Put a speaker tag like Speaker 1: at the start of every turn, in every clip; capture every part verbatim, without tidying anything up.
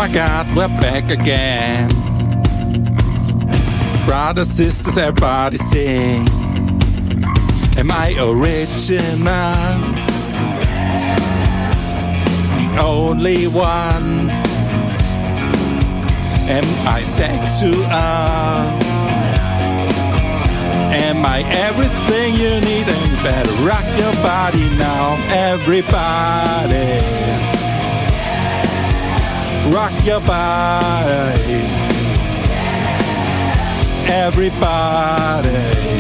Speaker 1: God, we're back again. Brothers, sisters, everybody sing. Am I original? The only one? Am I sexual? Am I everything you need? And you better rock your body now, everybody. Rock your body, everybody.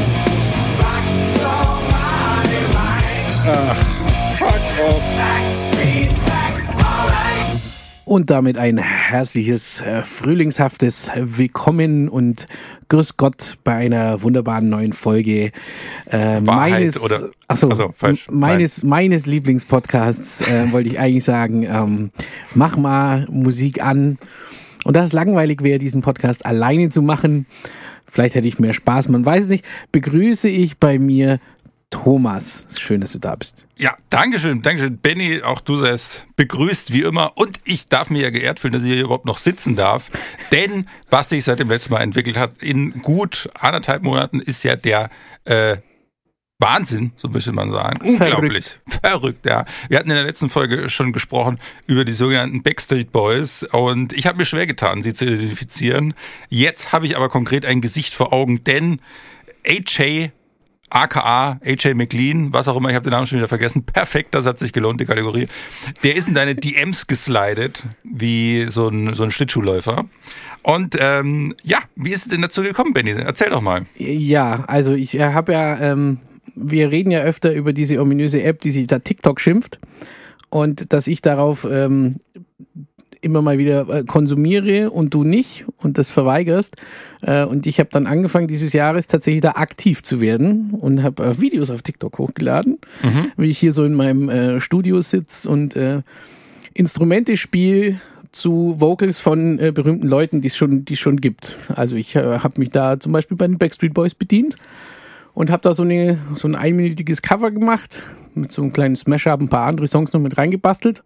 Speaker 1: Rock your body right. Ach, rock off. Backstreet's back, alright.
Speaker 2: Und damit ein herzliches, äh, frühlingshaftes Willkommen und Grüß Gott bei einer wunderbaren neuen Folge äh, meines,
Speaker 1: oder,
Speaker 2: achso,
Speaker 1: achso, falsch.
Speaker 2: meines, meines Lieblingspodcasts, äh, wollte ich eigentlich sagen, ähm, mach mal Musik an. Und da es langweilig wäre, diesen Podcast alleine zu machen, vielleicht hätte ich mehr Spaß, man weiß es nicht, begrüße ich bei mir Thomas. Schön, dass du da bist.
Speaker 1: Ja, Dankeschön, Dankeschön. Benni, auch du seist begrüßt wie immer. Und ich darf mich ja geehrt fühlen, dass ich hier überhaupt noch sitzen darf. Denn was sich seit dem letzten Mal entwickelt hat, in gut anderthalb Monaten, ist ja der äh, Wahnsinn, so möchte man sagen. Unglaublich. Verrückt. Verrückt, ja. Wir hatten in der letzten Folge schon gesprochen über die sogenannten Backstreet Boys. Und ich habe mir schwer getan, sie zu identifizieren. Jetzt habe ich aber konkret ein Gesicht vor Augen, denn A J aka A J McLean, was auch immer, ich habe den Namen schon wieder vergessen. Perfekt, das hat sich gelohnt, die Kategorie. Der ist in deine D Ms geslidet, wie so ein, so ein Schlittschuhläufer. Und ähm, ja, wie ist es denn dazu gekommen, Benni? Erzähl doch mal.
Speaker 2: Ja, also ich äh, habe ja, ähm, wir reden ja öfter über diese ominöse App, die sich da TikTok schimpft. Und dass ich darauf ähm, immer mal wieder konsumiere und du nicht und das verweigerst. Und ich habe dann angefangen, dieses Jahres tatsächlich da aktiv zu werden und habe Videos auf TikTok hochgeladen, mhm. wie ich hier so in meinem äh, Studio sitze und äh, Instrumente spiele zu Vocals von äh, berühmten Leuten, die es schon, die es schon gibt. Also ich äh, habe mich da zum Beispiel bei den Backstreet Boys bedient und habe da so, eine, so ein einminütiges Cover gemacht, mit so einem kleinen Smash-Up, ein paar andere Songs noch mit reingebastelt.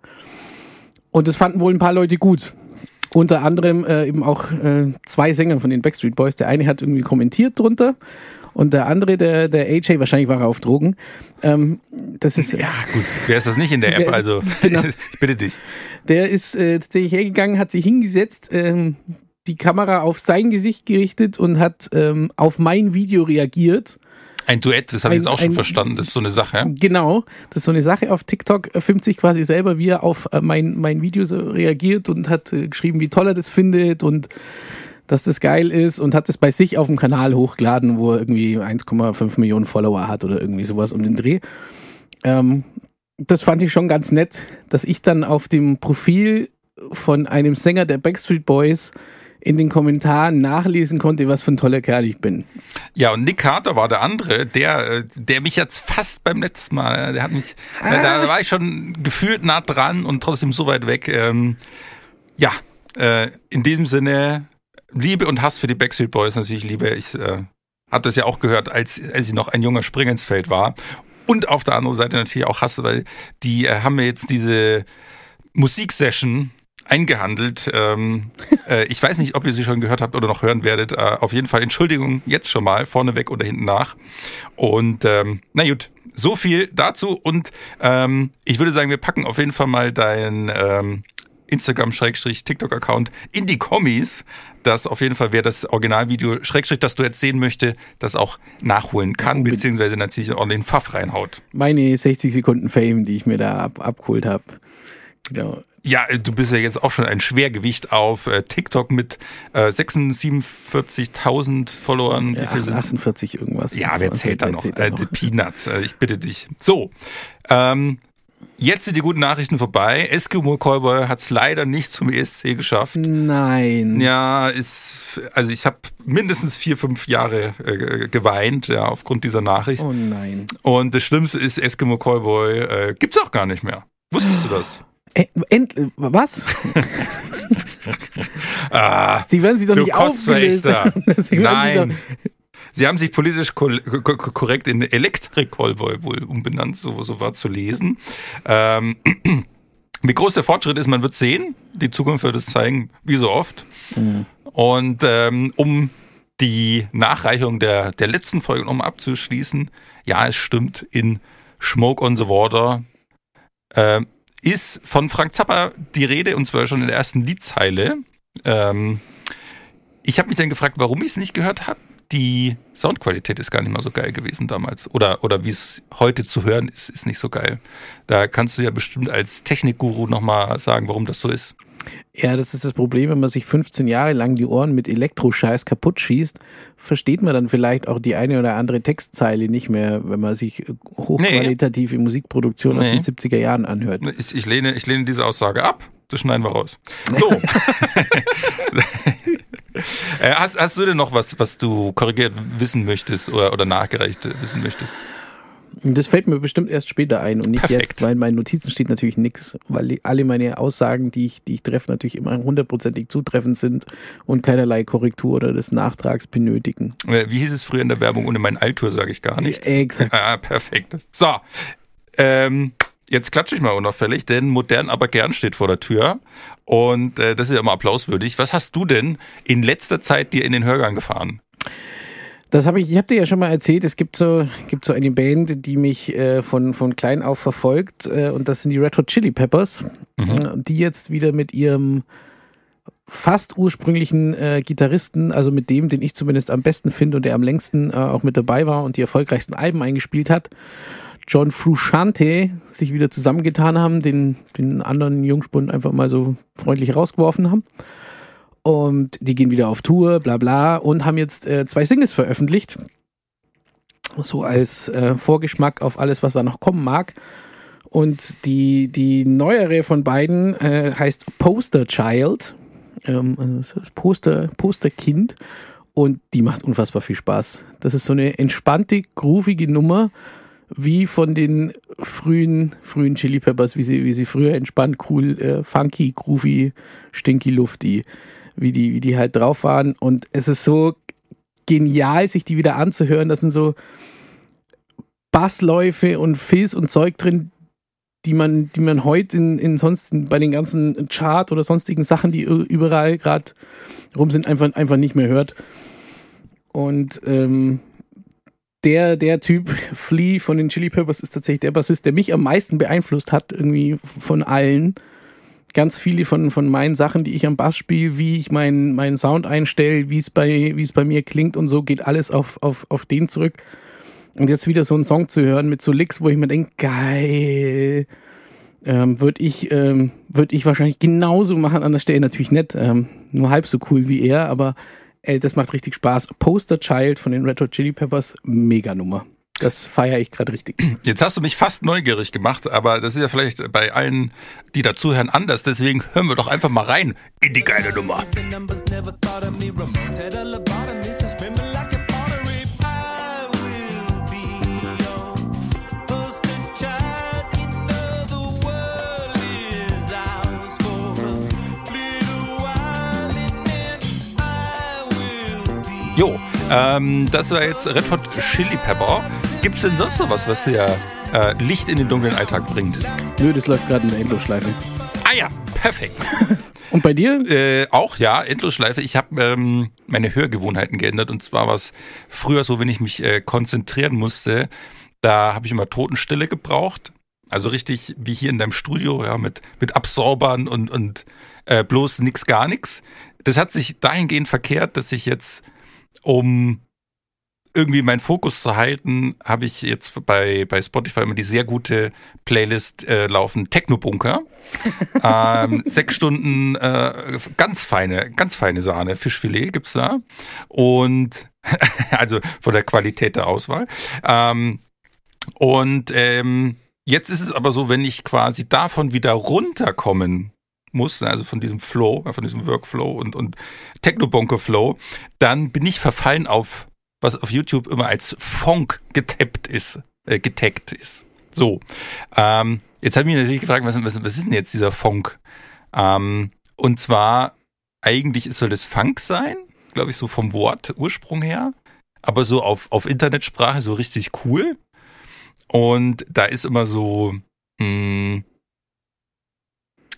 Speaker 2: Und das fanden wohl ein paar Leute gut. Unter anderem äh, eben auch äh, zwei Sänger von den Backstreet Boys. Der eine hat irgendwie kommentiert drunter und der andere, der, der A J, wahrscheinlich war er auf Drogen. Ähm, das ist,
Speaker 1: ja gut, wer ist das nicht in der App? Also genau. Ich bitte dich.
Speaker 2: Der ist äh, tatsächlich hergegangen, hat sich hingesetzt, ähm, die Kamera auf sein Gesicht gerichtet und hat ähm, auf mein Video reagiert.
Speaker 1: Ein Duett, das habe ich jetzt auch schon ein, verstanden, das ist so eine Sache.
Speaker 2: Genau, das ist so eine Sache. Auf TikTok filmt sich quasi selber, wie er auf mein, mein Video so reagiert und hat äh, geschrieben, wie toll er das findet und dass das geil ist und hat das bei sich auf dem Kanal hochgeladen, wo er irgendwie eins Komma fünf Millionen Follower hat oder irgendwie sowas um den Dreh. Ähm, das fand ich schon ganz nett, dass ich dann auf dem Profil von einem Sänger der Backstreet Boys in den Kommentaren nachlesen konnte, was für ein toller Kerl ich bin.
Speaker 1: Ja, und Nick Carter war der andere, der, der mich jetzt fast beim letzten Mal, der hat mich, ah. da, da war ich schon gefühlt nah dran und trotzdem so weit weg. Ähm, ja, äh, in diesem Sinne, Liebe und Hass für die Backstreet Boys natürlich, Liebe. Ich äh, habe das ja auch gehört, als, als ich noch ein junger Springer ins Feld war. Und auf der anderen Seite natürlich auch Hass, weil die äh, haben mir jetzt diese Musiksession eingehandelt. Ähm, äh, ich weiß nicht, ob ihr sie schon gehört habt oder noch hören werdet. Äh, auf jeden Fall Entschuldigung jetzt schon mal, vorneweg oder hinten nach. Und ähm, na gut, so viel dazu. Und ähm, ich würde sagen, wir packen auf jeden Fall mal deinen ähm, Instagram-TikTok-Account in die Kommis, dass auf jeden Fall, wer das Originalvideo, Schrägstrich, das du jetzt sehen möchte, das auch nachholen kann, ja, beziehungsweise natürlich einen ordentlichen Pfaff reinhaut.
Speaker 2: Meine sechzig Sekunden Fame, die ich mir da ab, abgeholt habe. Genau.
Speaker 1: Ja, du bist ja jetzt auch schon ein Schwergewicht auf äh, TikTok mit äh, sechshundertsiebenundvierzigtausend Followern.
Speaker 2: Ja,
Speaker 1: Wie viel sind
Speaker 2: achtundvierzig irgendwas.
Speaker 1: Ja, wer zählt da noch? Äh, die Peanuts, äh, ich bitte dich. So, ähm, jetzt sind die guten Nachrichten vorbei. Eskimo Callboy hat es leider nicht zum E S C geschafft.
Speaker 2: Nein.
Speaker 1: Ja, ist, also ich habe mindestens vier, fünf Jahre äh, geweint, ja, aufgrund dieser Nachricht.
Speaker 2: Oh nein.
Speaker 1: Und das Schlimmste ist, Eskimo Callboy äh, gibt's auch gar nicht mehr. Wusstest du das?
Speaker 2: Äh, end, was?
Speaker 1: ah,
Speaker 2: Sie werden sich doch nicht aufgelöst.
Speaker 1: Nein. Sie haben sich politisch ko- ko- korrekt in Electric Callboy wohl umbenannt, so, so war zu lesen. Ähm, wie groß der Fortschritt ist, man wird sehen. Die Zukunft wird es zeigen, wie so oft.
Speaker 2: Mhm.
Speaker 1: Und ähm, um die Nachreichung der, der letzten Folge nochmal abzuschließen, ja, es stimmt, in Smoke on the Water äh, ist von Frank Zappa die Rede, und zwar schon in der ersten Liedzeile. Ähm, ich habe mich dann gefragt, warum ich es nicht gehört habe. Die Soundqualität ist gar nicht mal so geil gewesen damals. Oder, oder wie es heute zu hören ist, ist nicht so geil. Da kannst du ja bestimmt als Technikguru nochmal sagen, warum das so ist.
Speaker 2: Ja, das ist das Problem, wenn man sich fünfzehn Jahre lang die Ohren mit Elektroscheiß kaputt schießt, versteht man dann vielleicht auch die eine oder andere Textzeile nicht mehr, wenn man sich hochqualitative nee. Musikproduktion aus nee. den siebziger Jahren anhört.
Speaker 1: Ich, ich, lehne, ich lehne diese Aussage ab. Das schneiden wir raus. So. hast, hast du denn noch was, was du korrigiert wissen möchtest oder, oder nachgereicht wissen möchtest?
Speaker 2: Das fällt mir bestimmt erst später ein und nicht
Speaker 1: Perfekt.
Speaker 2: Jetzt, weil in meinen Notizen steht natürlich nichts, weil die, alle meine Aussagen, die ich, die ich treffe, natürlich immer hundertprozentig zutreffend sind und keinerlei Korrektur oder des Nachtrags benötigen.
Speaker 1: Wie hieß es früher in der Werbung? Ohne mein Altur sage ich gar nichts.
Speaker 2: Exakt.
Speaker 1: Ah, perfekt. So, ähm, jetzt klatsche ich mal unauffällig, denn modern, aber gern steht vor der Tür. Und äh, das ist ja immer applauswürdig. Was hast du denn in letzter Zeit dir in den Hörgang gefahren?
Speaker 2: Das habe ich, ich habe dir ja schon mal erzählt, es gibt so, gibt so eine Band, die mich äh, von, von klein auf verfolgt, äh, und das sind die Red Hot Chili Peppers, mhm. die jetzt wieder mit ihrem fast ursprünglichen äh, Gitarristen, also mit dem, den ich zumindest am besten finde und der am längsten äh, auch mit dabei war und die erfolgreichsten Alben eingespielt hat, John Frusciante, sich wieder zusammengetan haben, den, den anderen Jungspund einfach mal so freundlich rausgeworfen haben. Und die gehen wieder auf Tour, bla bla, und haben jetzt äh, zwei Singles veröffentlicht. So als äh, Vorgeschmack auf alles, was da noch kommen mag. Und die, die neuere von beiden äh, heißt Poster Child. Ähm, also das ist Poster, Posterkind. Und die macht unfassbar viel Spaß. Das ist so eine entspannte, groovige Nummer, wie von den frühen, frühen Chili Peppers, wie sie, wie sie früher entspannt, cool, äh, funky, groovy, stinky, lufty, wie die, wie die halt drauf waren. Und es ist so genial, sich die wieder anzuhören. Das sind so Bassläufe und Filz und Zeug drin, die man, die man heute in, in sonst bei den ganzen Chart oder sonstigen Sachen, die überall gerade rum sind, einfach, einfach nicht mehr hört. Und ähm, der, der Typ, Flea von den Chili Peppers, ist tatsächlich der Bassist, der mich am meisten beeinflusst hat, irgendwie von allen. Ganz viele von, von meinen Sachen, die ich am Bass spiele, wie ich meinen meinen Sound einstelle, wie es bei, wie es bei mir klingt und so, geht alles auf, auf, auf den zurück. Und jetzt wieder so einen Song zu hören mit so Licks, wo ich mir denke, geil, ähm, würde ich, ähm, würd ich wahrscheinlich genauso machen, an der Stelle natürlich nicht, ähm, nur halb so cool wie er, aber ey, das macht richtig Spaß. Poster Child von den Red Hot Chili Peppers, mega Nummer. Das feiere ich gerade richtig.
Speaker 1: Jetzt hast du mich fast neugierig gemacht, aber das ist ja vielleicht bei allen, die dazuhören, anders. Deswegen hören wir doch einfach mal rein in die geile Nummer. Jo, ähm, das war jetzt Red Hot Chili Pepper. Gibt's denn sonst noch was, was hier äh, Licht in den dunklen Alltag bringt?
Speaker 2: Nö, das läuft gerade in der Endlosschleife.
Speaker 1: Ah ja, perfekt.
Speaker 2: Und bei dir?
Speaker 1: Äh, auch, ja, Endlosschleife. Ich habe ähm, meine Hörgewohnheiten geändert. Und zwar war es früher so, wenn ich mich äh, konzentrieren musste, da habe ich immer Totenstille gebraucht. Also richtig wie hier in deinem Studio, ja, mit, mit Absorbern und, und äh, bloß nix, gar nichts. Das hat sich dahingehend verkehrt, dass ich jetzt, um irgendwie meinen Fokus zu halten, habe ich jetzt bei, bei Spotify immer die sehr gute Playlist äh, laufen, Techno-Bunker. ähm, sechs Stunden äh, ganz feine, ganz feine Sahne, Fischfilet gibt's da. Und also von der Qualität der Auswahl. Ähm, und ähm, jetzt ist es aber so, wenn ich quasi davon wieder runterkommen muss, also von diesem Flow, von diesem Workflow und, und Techno-Bunker-Flow, dann bin ich verfallen auf, was auf YouTube immer als Funk getappt ist, äh, getaggt ist. So, ähm, jetzt habe ich mich natürlich gefragt, was, was, was ist denn jetzt dieser Funk? Ähm, und zwar, eigentlich soll das Funk sein, glaube ich, so vom Wort Ursprung her, aber so auf, auf Internetsprache so richtig cool. Und da ist immer so, mh,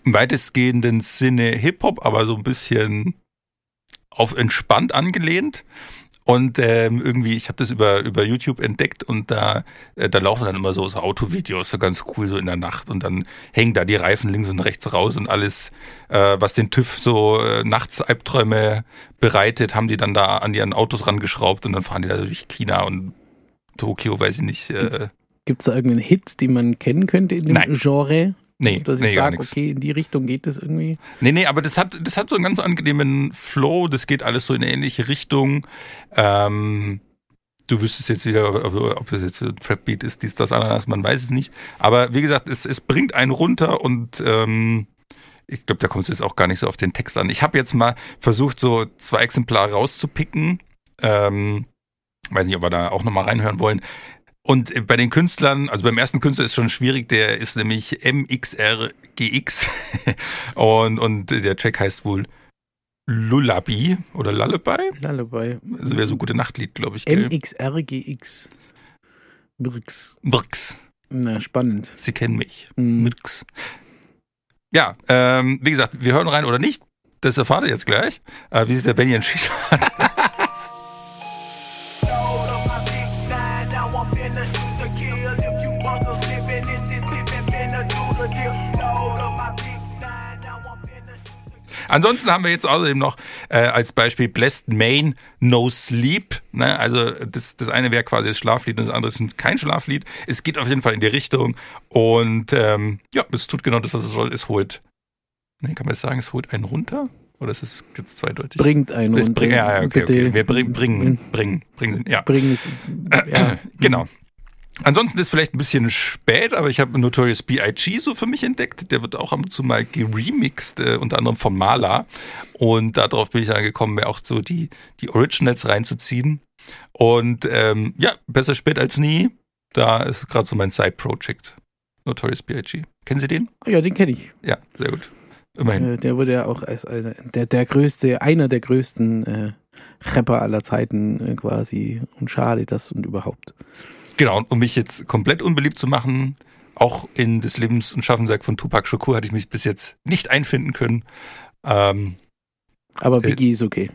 Speaker 1: im weitestgehenden Sinne Hip-Hop, aber so ein bisschen auf entspannt angelehnt. Und ähm, irgendwie, ich habe das über über YouTube entdeckt und da äh, da laufen dann immer so, so Autovideos, so ganz cool, so in der Nacht. Und dann hängen da die Reifen links und rechts raus und alles, äh, was den TÜV so äh, nachts Albträume bereitet, haben die dann da an ihren Autos rangeschraubt und dann fahren die da durch China und Tokio, weiß ich nicht. Äh,
Speaker 2: Gibt es da irgendeinen Hit, den man kennen könnte in dem
Speaker 1: Nein.
Speaker 2: Genre?
Speaker 1: Nee,
Speaker 2: dass
Speaker 1: nee,
Speaker 2: ich
Speaker 1: gar
Speaker 2: sage,
Speaker 1: nichts.
Speaker 2: okay, in die Richtung geht das irgendwie.
Speaker 1: Nee, nee, aber das hat, das hat so einen ganz angenehmen Flow, das geht alles so in eine ähnliche Richtung. Ähm, du wüsstest jetzt wieder, ob, ob es jetzt ein Trap-Beat ist, dies, das, Ananas, man weiß es nicht. Aber wie gesagt, es, es bringt einen runter und ähm, ich glaube, da kommt es jetzt auch gar nicht so auf den Text an. Ich habe jetzt mal versucht, so zwei Exemplare rauszupicken. Ähm, weiß nicht, ob wir da auch nochmal reinhören wollen. Und bei den Künstlern, also beim ersten Künstler ist schon schwierig, der ist nämlich M X R G X und, und der Track heißt wohl Lullaby oder Lullaby.
Speaker 2: Lullaby.
Speaker 1: Das wäre so ein gute Nachtlied, glaube ich. Gell?
Speaker 2: M X R G X. Brix.
Speaker 1: Brix.
Speaker 2: Na, spannend.
Speaker 1: Sie kennen mich.
Speaker 2: Mhm.
Speaker 1: Brix. Ja, ähm, wie gesagt, wir hören rein oder nicht, das erfahrt ihr jetzt gleich, äh, wie sich der Benny entschieden hat. Ansonsten haben wir jetzt außerdem noch äh, als Beispiel Blessed Main No Sleep. Ne? Also das, das eine wäre quasi das Schlaflied und das andere ist kein Schlaflied. Es geht auf jeden Fall in die Richtung und ähm, ja, es tut genau das, was es soll. Es holt, ne, kann man das sagen, es holt einen runter? Oder ist es jetzt zweideutig?
Speaker 2: Bringt einen
Speaker 1: es
Speaker 2: runter.
Speaker 1: Bring, ja, okay,
Speaker 2: Bitte.
Speaker 1: okay. Wir bringen, bringen, bringen, bringen, ja.
Speaker 2: Bringen es, ja.
Speaker 1: Genau. Ansonsten ist vielleicht ein bisschen spät, aber ich habe Notorious B I G so für mich entdeckt. Der wird auch ab und zu mal geremixed, äh, unter anderem von Mala. Und darauf bin ich dann gekommen, mir auch so die, die Originals reinzuziehen. Und ähm, ja, besser spät als nie. Da ist gerade so mein Side-Project. Notorious B I G. Kennen Sie den?
Speaker 2: Ja, den kenne ich.
Speaker 1: Ja, sehr gut. Immerhin.
Speaker 2: Äh, Der wurde ja auch als, als der, der größte, einer der größten äh, Rapper aller Zeiten äh, quasi. Und schade das und überhaupt.
Speaker 1: Genau, und um mich jetzt komplett unbeliebt zu machen, auch in das Lebens- und Schaffenswerk von Tupac Shakur hatte ich mich bis jetzt nicht einfinden können. Ähm,
Speaker 2: Aber Biggie äh, ist okay.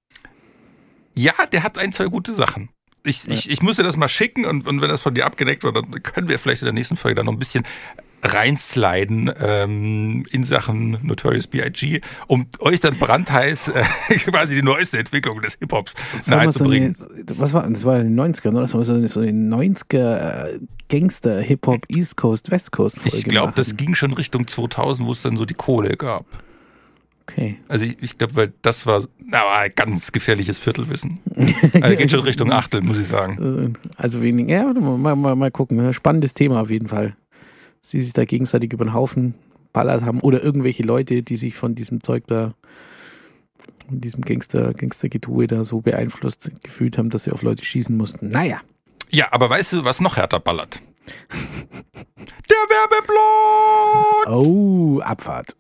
Speaker 1: Ja, der hat ein, zwei gute Sachen. Ich, ja. ich, ich muss dir das mal schicken und, und wenn das von dir abgedeckt wird, dann können wir vielleicht in der nächsten Folge dann noch ein bisschen reinsliden ähm, in Sachen Notorious B I G, um euch dann brandheiß äh, quasi die neueste Entwicklung des Hip-Hops nahezubringen.
Speaker 2: So was war das? war in den neunzigern, oder? Das war so eine, so eine neunziger Gangster-Hip-Hop East Coast, West Coast Folge.
Speaker 1: Ich glaube, das ging schon Richtung zweitausend, wo es dann so die Kohle gab.
Speaker 2: Okay.
Speaker 1: Also ich, ich glaube, weil das war na, ein ganz gefährliches Viertelwissen. Also geht schon Richtung Achtel, muss ich sagen.
Speaker 2: Also wenig. Ja, mal, mal, mal gucken. Spannendes Thema auf jeden Fall. Sie sich da gegenseitig über den Haufen ballert haben oder irgendwelche Leute, die sich von diesem Zeug da, von diesem Gangster, Gangster-Getue da so beeinflusst gefühlt haben, dass sie auf Leute schießen mussten. Naja.
Speaker 1: Ja, aber weißt du, was noch härter ballert? Der Werbeblock!
Speaker 2: Oh, Abfahrt.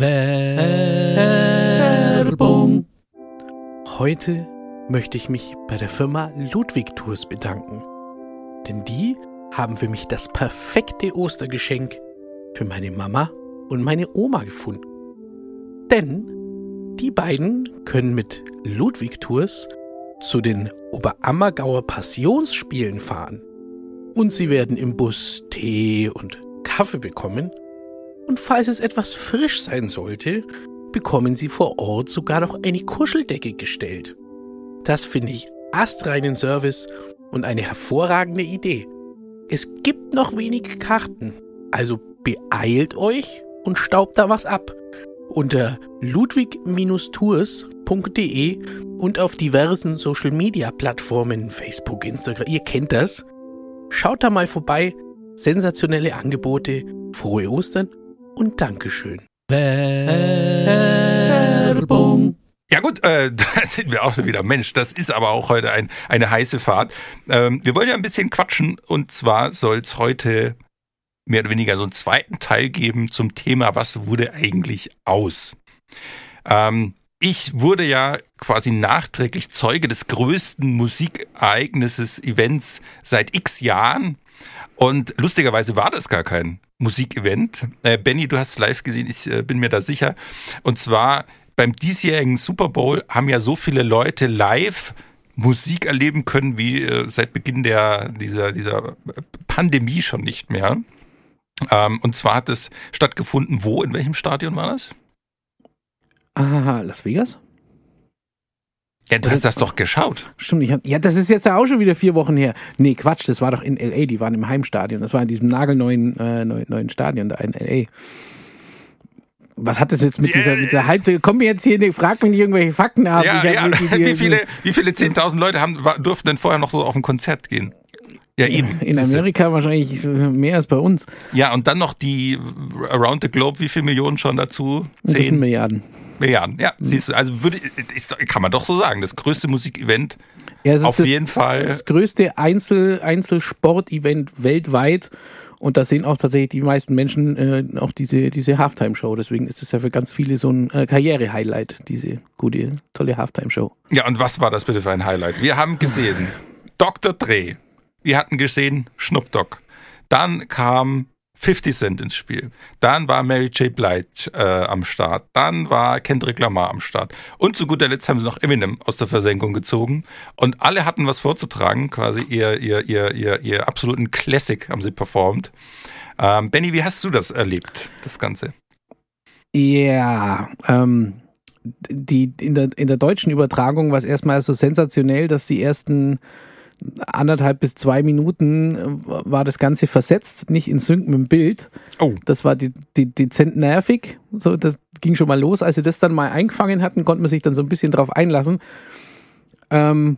Speaker 2: Werbung. Heute möchte ich mich bei der Firma Ludwig Tours bedanken. Denn die haben für mich das perfekte Ostergeschenk für meine Mama und meine Oma gefunden. Denn die beiden können mit Ludwig Tours zu den Oberammergauer Passionsspielen fahren. Und sie werden im Bus Tee und Kaffee bekommen. Und falls es etwas frisch sein sollte, bekommen sie vor Ort sogar noch eine Kuscheldecke gestellt. Das finde ich astreinen Service und eine hervorragende Idee. Es gibt noch wenige Karten, also beeilt euch und staubt da was ab. Unter ludwig Tours punkt de und auf diversen Social-Media-Plattformen, Facebook, Instagram, ihr kennt das. Schaut da mal vorbei, sensationelle Angebote, frohe Ostern und Dankeschön. Werbung.
Speaker 1: Ja gut, äh, da sind wir auch schon wieder. Mensch, das ist aber auch heute ein, eine heiße Fahrt. Ähm, wir wollen ja ein bisschen quatschen und zwar soll es heute mehr oder weniger so einen zweiten Teil geben zum Thema, was wurde eigentlich aus? Ähm, ich wurde ja quasi nachträglich Zeuge des größten Musikereignisses, Events seit x Jahren. Und lustigerweise war das gar kein Musikevent. Äh, Benny, du hast es live gesehen, ich äh, bin mir da sicher. Und zwar beim diesjährigen Super Bowl haben ja so viele Leute live Musik erleben können wie äh, seit Beginn der dieser, dieser Pandemie schon nicht mehr. Ähm, und zwar hat es stattgefunden, wo, in welchem Stadion war das?
Speaker 2: Aha, Las Vegas?
Speaker 1: Ja, du hast das doch geschaut.
Speaker 2: Stimmt, ich hab, ja, das ist jetzt ja auch schon wieder vier Wochen her. Nee, Quatsch, das war doch in L A, die waren im Heimstadion. Das war in diesem nagelneuen äh, neuen, neuen Stadion da in L A. Was hat das jetzt mit dieser, mit dieser Halbzeit? Komm mir jetzt hier, ne, frag mich nicht irgendwelche Fakten ab.
Speaker 1: Ja, ja. Die, die, wie viele, wie viele zehntausend Leute haben, durften denn vorher noch so auf ein Konzert gehen? Ja, eben.
Speaker 2: In Amerika wahrscheinlich mehr als bei uns.
Speaker 1: Ja, und dann noch die Around the Globe, wie viele Millionen schon dazu? Zehn?
Speaker 2: Das sind Milliarden.
Speaker 1: Milliarden, ja, siehst du, also würde, ist, kann man doch so sagen, das größte Musikevent
Speaker 2: ja,
Speaker 1: auf
Speaker 2: das,
Speaker 1: jeden Fall.
Speaker 2: Das größte Einzel, Einzelsport-Event weltweit und da sehen auch tatsächlich die meisten Menschen äh, auch diese, diese Halftime-Show, deswegen ist es ja für ganz viele so ein äh, Karriere-Highlight, diese gute, tolle Halftime-Show.
Speaker 1: Ja, und was war das bitte für ein Highlight? Wir haben gesehen Doktor Dre, wir hatten gesehen Snoop Dogg, dann kam fifty Cent ins Spiel. Dann war Mary J. Blige äh, am Start. Dann war Kendrick Lamar am Start. Und zu guter Letzt haben sie noch Eminem aus der Versenkung gezogen. Und alle hatten was vorzutragen. Quasi ihr, ihr, ihr, ihr, ihr absoluten Classic haben sie performt. Ähm, Benny, wie hast du das erlebt, das Ganze?
Speaker 2: Ja, ähm, die, in der, in der deutschen Übertragung war es erstmal so sensationell, dass die ersten anderthalb bis zwei Minuten war das Ganze versetzt, nicht in Sync mit dem Bild.
Speaker 1: Oh.
Speaker 2: Das war die, die, dezent nervig. So, das ging schon mal los. Als sie das dann mal eingefangen hatten, konnte man sich dann so ein bisschen drauf einlassen. Ähm,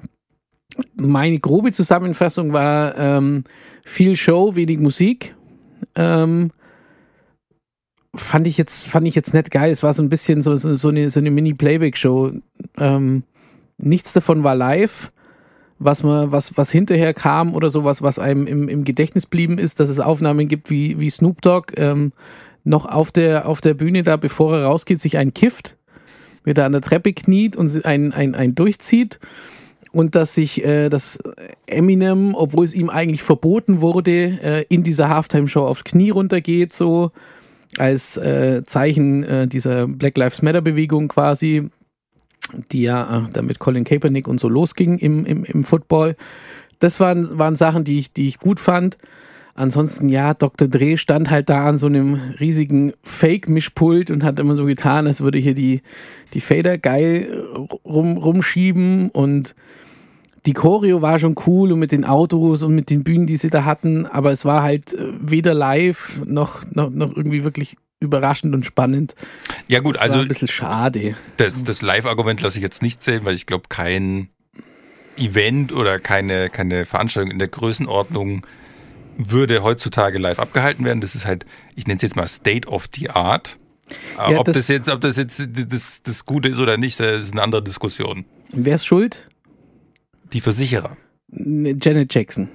Speaker 2: meine grobe Zusammenfassung war ähm, viel Show, wenig Musik. Ähm, fand ich jetzt, fand ich jetzt nicht geil. Es war so ein bisschen so, so, so eine, so eine Mini-Playback-Show. Ähm, nichts davon war live. Was man, was, was hinterher kam oder sowas, was einem im, im Gedächtnis blieben ist, dass es Aufnahmen gibt wie, wie Snoop Dogg ähm, noch auf der, auf der Bühne da, bevor er rausgeht, sich einen kifft, wieder an der Treppe kniet und einen, einen, einen durchzieht und dass sich äh, das Eminem, obwohl es ihm eigentlich verboten wurde, äh, in dieser Halftime-Show aufs Knie runtergeht, so als äh, Zeichen äh, dieser Black Lives Matter-Bewegung quasi, die ja äh, damit Colin Kaepernick und so losging im, im, im Football. Das waren, waren Sachen, die ich, die ich gut fand. Ansonsten, ja, Doktor Dre stand halt da an so einem riesigen Fake-Mischpult und hat immer so getan, als würde hier die, die Fader geil rum, rumschieben und die Choreo war schon cool und mit den Autos und mit den Bühnen, die sie da hatten, aber es war halt weder live noch, noch, noch irgendwie wirklich überraschend und spannend.
Speaker 1: Ja gut,
Speaker 2: das
Speaker 1: also
Speaker 2: war ein bisschen schade.
Speaker 1: Das, das Live-Argument lasse ich jetzt nicht zählen, weil ich glaube, kein Event oder keine, keine Veranstaltung in der Größenordnung würde heutzutage live abgehalten werden. Das ist halt, ich nenne es jetzt mal State of the Art. Ja, ob das, das jetzt, ob das jetzt das, das Gute ist oder nicht, das ist eine andere Diskussion.
Speaker 2: Wer ist schuld?
Speaker 1: Die Versicherer.
Speaker 2: Janet Jackson.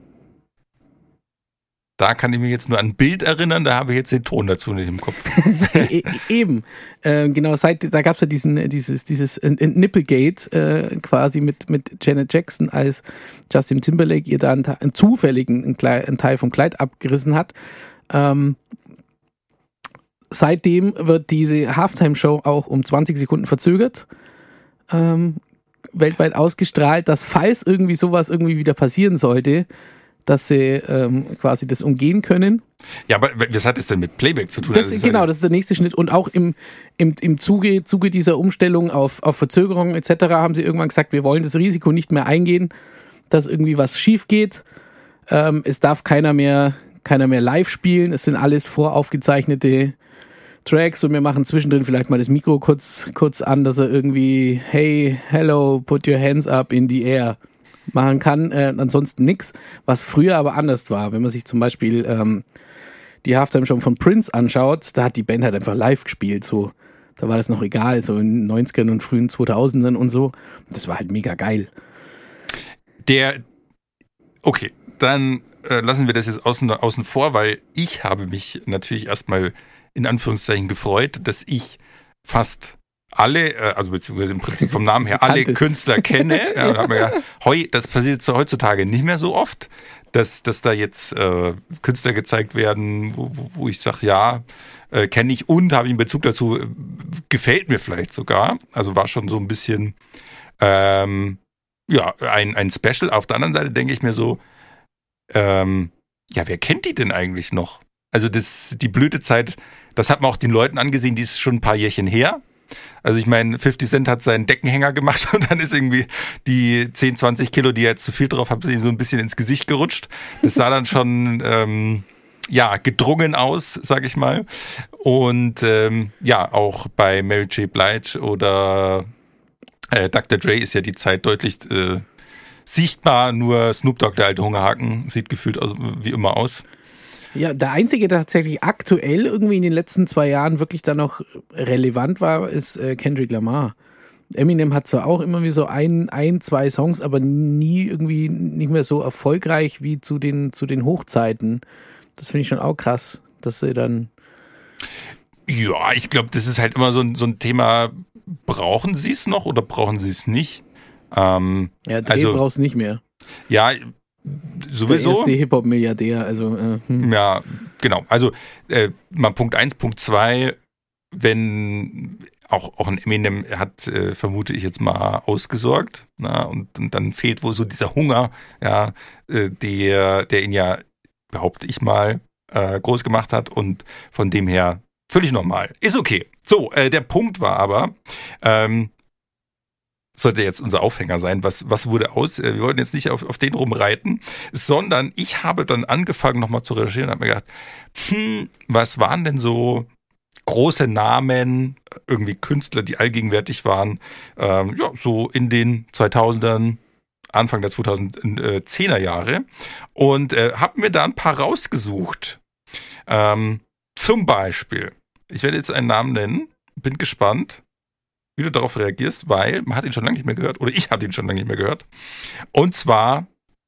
Speaker 1: Da kann ich mich jetzt nur an ein Bild erinnern, da habe ich jetzt den Ton dazu nicht im Kopf.
Speaker 2: e- eben, äh, genau, seit, da gab es ja diesen, dieses, dieses Nipplegate äh, quasi mit, mit Janet Jackson, als Justin Timberlake ihr da einen, einen zufälligen einen, Kleid, einen Teil vom Kleid abgerissen hat. Ähm, seitdem wird diese Halftime-Show auch um zwanzig Sekunden verzögert, ähm, weltweit ausgestrahlt, dass falls irgendwie sowas irgendwie wieder passieren sollte, dass sie ähm, quasi das umgehen können.
Speaker 1: Ja, aber was hat es denn mit Playback zu tun?
Speaker 2: Das,
Speaker 1: das
Speaker 2: genau,
Speaker 1: halt
Speaker 2: das ist der nächste Schnitt. Und auch im, im, im Zuge, Zuge dieser Umstellung auf, auf Verzögerungen et cetera haben sie irgendwann gesagt, wir wollen das Risiko nicht mehr eingehen, dass irgendwie was schief geht. Ähm, es darf keiner mehr, keiner mehr live spielen. Es sind alles voraufgezeichnete Tracks und wir machen zwischendrin vielleicht mal das Mikro kurz, kurz an, dass er irgendwie hey, hello, put your hands up in the air machen kann, äh, ansonsten nix, was früher aber anders war. Wenn man sich zum Beispiel ähm, die Halftime-Show von Prince anschaut, da hat die Band halt einfach live gespielt, so, da war das noch egal, so in den neunzigern und frühen zweitausendern und so, das war halt mega geil.
Speaker 1: Der, okay, dann äh, lassen wir das jetzt außen, außen vor, weil ich habe mich natürlich erstmal in Anführungszeichen gefreut, dass ich fast alle, äh, also beziehungsweise im Prinzip vom Namen her alle Künstler kenne. Ja, und habe mir gedacht, heu, das passiert so heutzutage nicht mehr so oft, dass, dass da jetzt äh, Künstler gezeigt werden, wo, wo, wo ich sage, ja, äh, kenne ich und habe ich einen Bezug dazu, äh, gefällt mir vielleicht sogar. Also war schon so ein bisschen ähm, ja, ein, ein Special. Auf der anderen Seite denke ich mir so, ähm, ja, wer kennt die denn eigentlich noch? Also das, die Blütezeit, das hat man auch den Leuten angesehen, die ist schon ein paar Jährchen her. Also ich meine, fifty Cent hat seinen Deckenhänger gemacht und dann ist irgendwie die zehn, zwanzig Kilo, die er jetzt zu viel drauf hat, so ein bisschen ins Gesicht gerutscht. Das sah dann schon, ähm, ja, gedrungen aus, sag ich mal. Und ähm, ja, auch bei Mary J. Blige oder äh, Doktor Dre ist ja die Zeit deutlich äh, sichtbar. Nur Snoop Dogg, der alte Hungerhaken, sieht gefühlt aus, wie immer aus.
Speaker 2: Ja, der einzige, der tatsächlich aktuell irgendwie in den letzten zwei Jahren wirklich dann noch relevant war, ist äh, Kendrick Lamar. Eminem hat zwar auch immer wie so ein, ein, zwei Songs, aber nie irgendwie nicht mehr so erfolgreich wie zu den, zu den Hochzeiten. Das finde ich schon auch krass, dass sie dann...
Speaker 1: Ja, ich glaube, das ist halt immer so ein, so ein Thema, brauchen sie es noch oder brauchen sie es nicht? Ähm,
Speaker 2: ja, Dre
Speaker 1: also,
Speaker 2: brauchst nicht mehr.
Speaker 1: Ja, sowieso.
Speaker 2: Der erste Hip-Hop-Milliardär, also... Äh, hm.
Speaker 1: Ja, genau. Also äh, mal Punkt eins, Punkt zwei, wenn auch, auch ein Eminem hat, äh, vermute ich jetzt mal, ausgesorgt. Na, und, und dann fehlt wohl so dieser Hunger, ja, äh, der, der ihn ja, behaupte ich mal, äh, groß gemacht hat und von dem her völlig normal. Ist okay. So, äh, der Punkt war aber, ähm, sollte jetzt unser Aufhänger sein, was, was wurde aus, wir wollten jetzt nicht auf, auf den rumreiten, sondern ich habe dann angefangen nochmal zu recherchieren und habe mir gedacht, hm, was waren denn so große Namen, irgendwie Künstler, die allgegenwärtig waren, ähm, ja, so in den zweitausendern, Anfang der zweitausendzehner Jahre und äh, habe mir da ein paar rausgesucht. Ähm, zum Beispiel, ich werde jetzt einen Namen nennen, bin gespannt, wie du darauf reagierst, weil man hat ihn schon lange nicht mehr gehört, oder ich hatte ihn schon lange nicht mehr gehört. Und zwar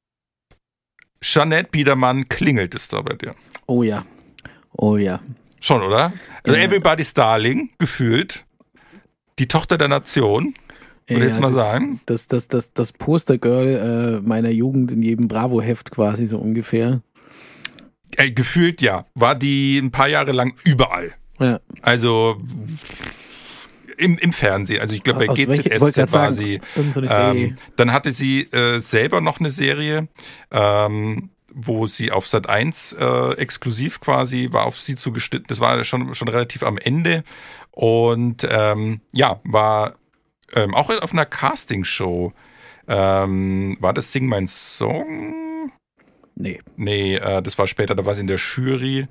Speaker 1: Jeanette Biedermann, klingelt es da bei dir?
Speaker 2: Oh ja, oh ja.
Speaker 1: Schon, oder? Also
Speaker 2: ja.
Speaker 1: Everybody's Darling, gefühlt. Die Tochter der Nation, würde ich ja, jetzt mal
Speaker 2: das,
Speaker 1: sagen.
Speaker 2: Das, das, das, das Postergirl äh, meiner Jugend in jedem Bravo-Heft quasi so ungefähr.
Speaker 1: Äh, gefühlt ja, war die ein paar Jahre lang überall.
Speaker 2: Ja.
Speaker 1: Also... Im, Im Fernsehen, also ich glaube bei G Z S Z war sie.
Speaker 2: So
Speaker 1: ähm, dann hatte sie äh, selber noch eine Serie, ähm, wo sie auf Sat eins äh, exklusiv quasi war auf sie zugeschnitten. Das war schon schon relativ am Ende und ähm, ja war ähm, auch auf einer Castingshow. Ähm, war das Sing mein Song?
Speaker 2: Nee.
Speaker 1: Nee, äh, das war später. Da war sie in der Jury.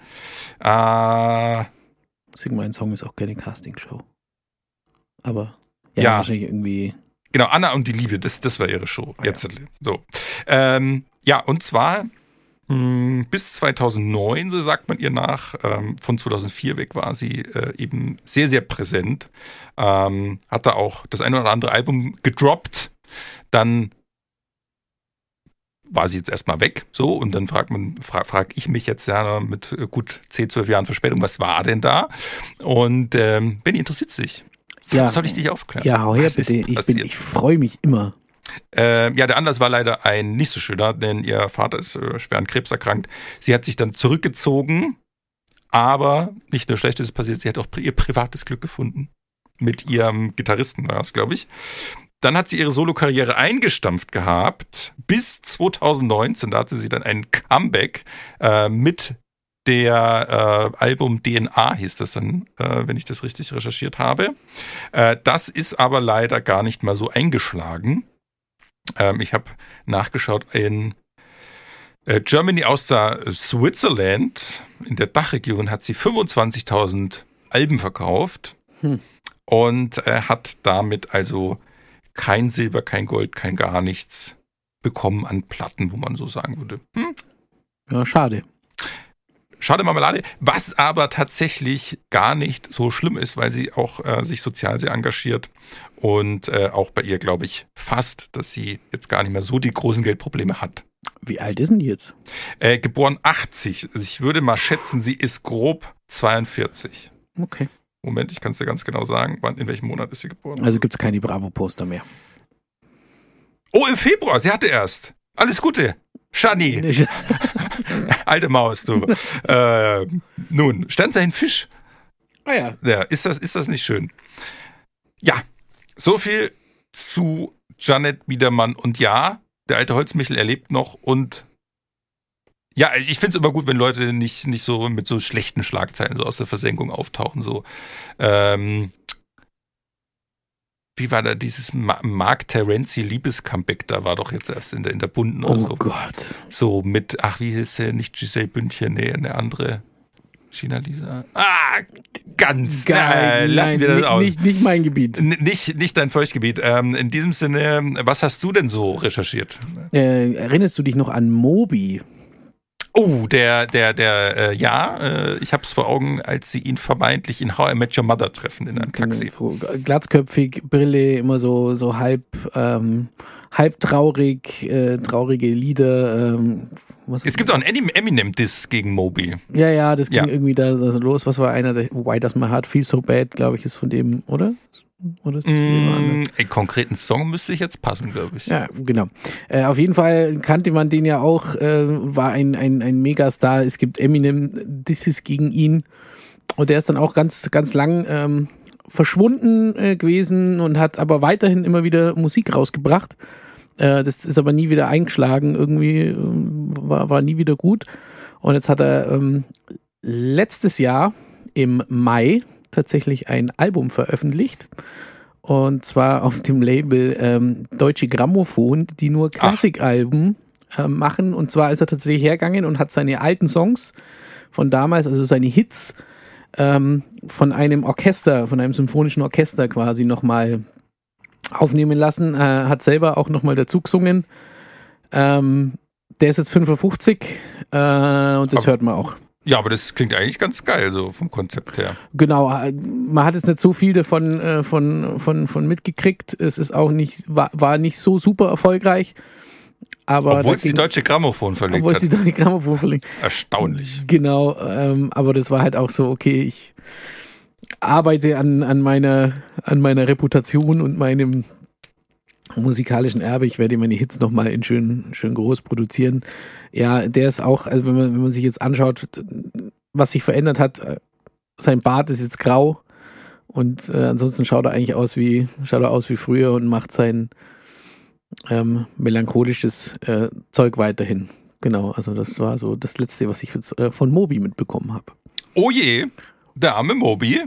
Speaker 1: Äh,
Speaker 2: Sing mein Song ist auch keine Castingshow. Aber ja,
Speaker 1: ja,
Speaker 2: wahrscheinlich irgendwie.
Speaker 1: Genau, Anna und die Liebe, das, das war ihre Show. Ah, jetzt ja. So. Ähm, ja, und zwar mh, bis zweitausendneun, so sagt man ihr nach, ähm, von zweitausendvier weg war sie äh, eben sehr, sehr präsent. Ähm, hat da auch das eine oder andere Album gedroppt. Dann war sie jetzt erstmal weg, so, und dann fragt man, fra- frag ich mich jetzt ja mit gut zehn, zwölf Jahren Verspätung, was war denn da? Und ähm, Benni, interessiert sich?
Speaker 2: Ja.
Speaker 1: Soll ich dich aufklären?
Speaker 2: Ja, hau her bitte. Ich, bin, ich freue mich immer.
Speaker 1: Äh, ja, der Anlass war leider ein nicht so schöner, denn ihr Vater ist äh, schwer an Krebs erkrankt. Sie hat sich dann zurückgezogen, aber nicht nur Schlechtes ist passiert, sie hat auch ihr privates Glück gefunden. Mit ihrem Gitarristen war es, glaube ich. Dann hat sie ihre Solokarriere eingestampft gehabt, bis zweitausendneunzehn, da hatte sie dann ein Comeback äh, mit der äh, Album D N A hieß das dann, äh, wenn ich das richtig recherchiert habe. Äh, das ist aber leider gar nicht mal so eingeschlagen. Ähm, ich habe nachgeschaut in äh, Germany aus der Switzerland, in der Dachregion hat sie fünfundzwanzigtausend Alben verkauft hm. und äh, hat damit also kein Silber, kein Gold, kein gar nichts bekommen an Platten, wo man so sagen würde. Hm?
Speaker 2: Ja, schade.
Speaker 1: Schade Marmelade, was aber tatsächlich gar nicht so schlimm ist, weil sie auch äh, sich sozial sehr engagiert und äh, auch bei ihr glaube ich fast, dass sie jetzt gar nicht mehr so die großen Geldprobleme hat.
Speaker 2: Wie alt ist denn die jetzt?
Speaker 1: Äh, geboren achtzig, also ich würde mal schätzen, sie ist grob zweiundvierzig.
Speaker 2: Okay.
Speaker 1: Moment, ich kann es dir ganz genau sagen. Wann, in welchem Monat ist sie geboren?
Speaker 2: Also gibt es keine Bravo-Poster mehr.
Speaker 1: Oh, im Februar, sie hatte erst. Alles Gute. Shani. Alte Maus, du. äh, nun, Sternzeichen Fisch.
Speaker 2: Ah ja.
Speaker 1: Ja, ist das, ist das nicht schön? Ja, so viel zu Janet Biedermann. Und ja, der alte Holzmichel, er lebt noch. Und ja, ich finde es immer gut, wenn Leute nicht, nicht so mit so schlechten Schlagzeilen so aus der Versenkung auftauchen. So, ähm, wie war da dieses Ma- Mark Terenzi Liebescomeback? Da war doch jetzt erst in der, in der Bunten oder
Speaker 2: Oh
Speaker 1: so.
Speaker 2: Gott.
Speaker 1: So mit, ach, wie hieß der? Nicht Giselle Bündchen, nee, eine andere. China Lisa. Ah, ganz
Speaker 2: Geil.
Speaker 1: Äh, lassen
Speaker 2: Nein,
Speaker 1: wir das
Speaker 2: nicht,
Speaker 1: aus.
Speaker 2: nicht, nicht mein Gebiet.
Speaker 1: N- Nicht, nicht dein Feuchtgebiet. Ähm, in diesem Sinne, was hast du denn so recherchiert?
Speaker 2: Äh, erinnerst du dich noch an Moby?
Speaker 1: Oh, der, der, der, äh, ja, äh, ich hab's vor Augen, als sie ihn vermeintlich in How I Met Your Mother treffen in einem Taxi.
Speaker 2: So glatzköpfig, Brille, immer so, so halb, ähm, halb traurig, äh, traurige Lieder. Ähm, was
Speaker 1: Es gibt auch einen Eminem-Diss gegen Moby.
Speaker 2: Ja, ja, das ging
Speaker 1: Ja.
Speaker 2: irgendwie da so los. Was war einer, der Why Does My Heart Feel So Bad, glaube ich, ist von dem, oder? Oder ist das von dem anderen?
Speaker 1: Mm, einen konkreten Song müsste ich jetzt passen, glaube ich.
Speaker 2: Ja, genau. Äh, auf jeden Fall kannte man den ja auch, äh, war ein, ein, ein Megastar. Es gibt Eminem-Disses gegen ihn. Und der ist dann auch ganz, ganz lang ähm, verschwunden äh, gewesen und hat aber weiterhin immer wieder Musik rausgebracht. Äh, das ist aber nie wieder eingeschlagen. Irgendwie äh, war, war nie wieder gut. Und jetzt hat er ähm, letztes Jahr im Mai tatsächlich ein Album veröffentlicht. Und zwar auf dem Label ähm, Deutsche Grammophon, die nur Klassikalben äh, machen. Und zwar ist er tatsächlich hergegangen und hat seine alten Songs von damals, also seine Hits, ähm, von einem Orchester, von einem symphonischen Orchester quasi nochmal aufnehmen lassen. Äh, hat selber auch nochmal dazu gesungen. Ähm, der ist jetzt fünfundfünfzig äh, und das
Speaker 1: Aber-
Speaker 2: hört man auch.
Speaker 1: Ja, aber das klingt eigentlich ganz geil, so vom Konzept her.
Speaker 2: Genau, man hat jetzt nicht so viel davon äh, von, von, von mitgekriegt. Es ist auch nicht, war, war nicht so super erfolgreich. Aber
Speaker 1: Obwohl
Speaker 2: da
Speaker 1: es die
Speaker 2: ging's-
Speaker 1: Deutsche Grammophon verlegt
Speaker 2: obwohl es
Speaker 1: hat.
Speaker 2: die Deutsche Grammophon verlegt.
Speaker 1: Erstaunlich.
Speaker 2: Genau, ähm, aber das war halt auch so, okay, ich arbeite an, an meiner, an meiner Reputation und meinem musikalischen Erbe. Ich werde meine Hits nochmal in schön, schön groß produzieren. Ja, der ist auch, also wenn man, wenn man sich jetzt anschaut, was sich verändert hat, äh, sein Bart ist jetzt grau und äh, ansonsten schaut er eigentlich aus wie, schaut er aus wie früher und macht sein ähm, melancholisches äh, Zeug weiterhin. Genau, also das war so das Letzte, was ich jetzt äh, von Moby mitbekommen habe.
Speaker 1: Oh je, der arme Moby.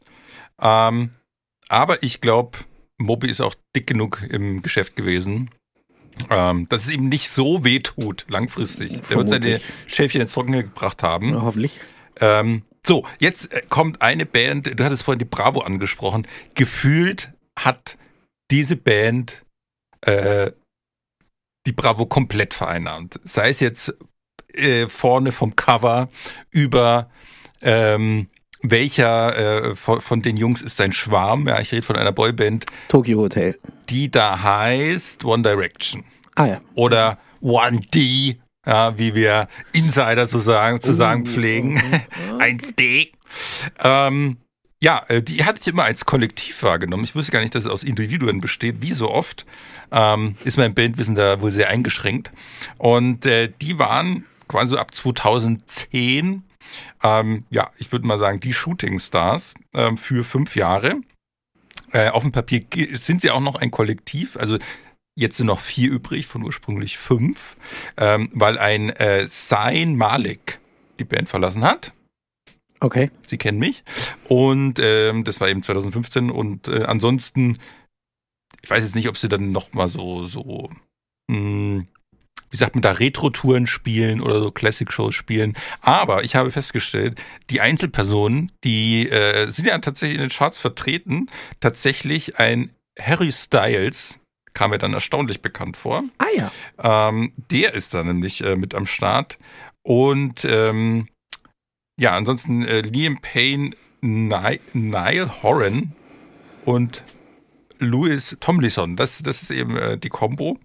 Speaker 1: Ähm, aber ich glaube, Moby ist auch dick genug im Geschäft gewesen, ähm, dass es ihm nicht so weh tut, langfristig. Der wird seine
Speaker 2: Vermutlich.
Speaker 1: Schäfchen ins Trockene gebracht haben.
Speaker 2: Ja, hoffentlich.
Speaker 1: Ähm, so, jetzt äh, kommt eine Band, du hattest vorhin die Bravo angesprochen. Gefühlt hat diese Band äh, die Bravo komplett vereinnahmt. Sei es jetzt äh, vorne vom Cover über ähm, welcher äh, von, von den Jungs ist ein Schwarm. Ja, ich rede von einer Boyband,
Speaker 2: Tokyo Hotel.
Speaker 1: die da heißt One Direction.
Speaker 2: Ah ja.
Speaker 1: Oder One D, ja, wie wir Insider so sagen, zu sagen pflegen. eins D. Ähm, ja, äh, die hatte ich immer als Kollektiv wahrgenommen. Ich wusste gar nicht, dass es aus Individuen besteht, wie so oft. Ähm, ist mein Bandwissen da wohl sehr eingeschränkt. Und äh, die waren quasi so ab zweitausendzehn, ähm, ja, ich würde mal sagen, die Shooting-Stars ähm, für fünf Jahre. Äh, auf dem Papier ge- sind sie auch noch ein Kollektiv, also jetzt sind noch vier übrig von ursprünglich fünf, ähm, weil ein äh, Zayn Malik die Band verlassen hat.
Speaker 2: Okay.
Speaker 1: Sie kennen mich. Und ähm, das war eben zweitausendfünfzehn. Und äh, ansonsten, ich weiß jetzt nicht, ob sie dann noch mal so, so mh, wie sagt man da, Retro-Touren spielen oder so Classic-Shows spielen. Aber ich habe festgestellt, die Einzelpersonen, die äh, sind ja tatsächlich in den Charts vertreten. Tatsächlich ein Harry Styles kam mir dann erstaunlich bekannt vor.
Speaker 2: Ah ja.
Speaker 1: Ähm, der ist da nämlich äh, mit am Start. Und ähm, ja, ansonsten äh, Liam Payne, Ni- Niall Horan und Louis Tomlinson. Das, das ist eben äh, die Kombo.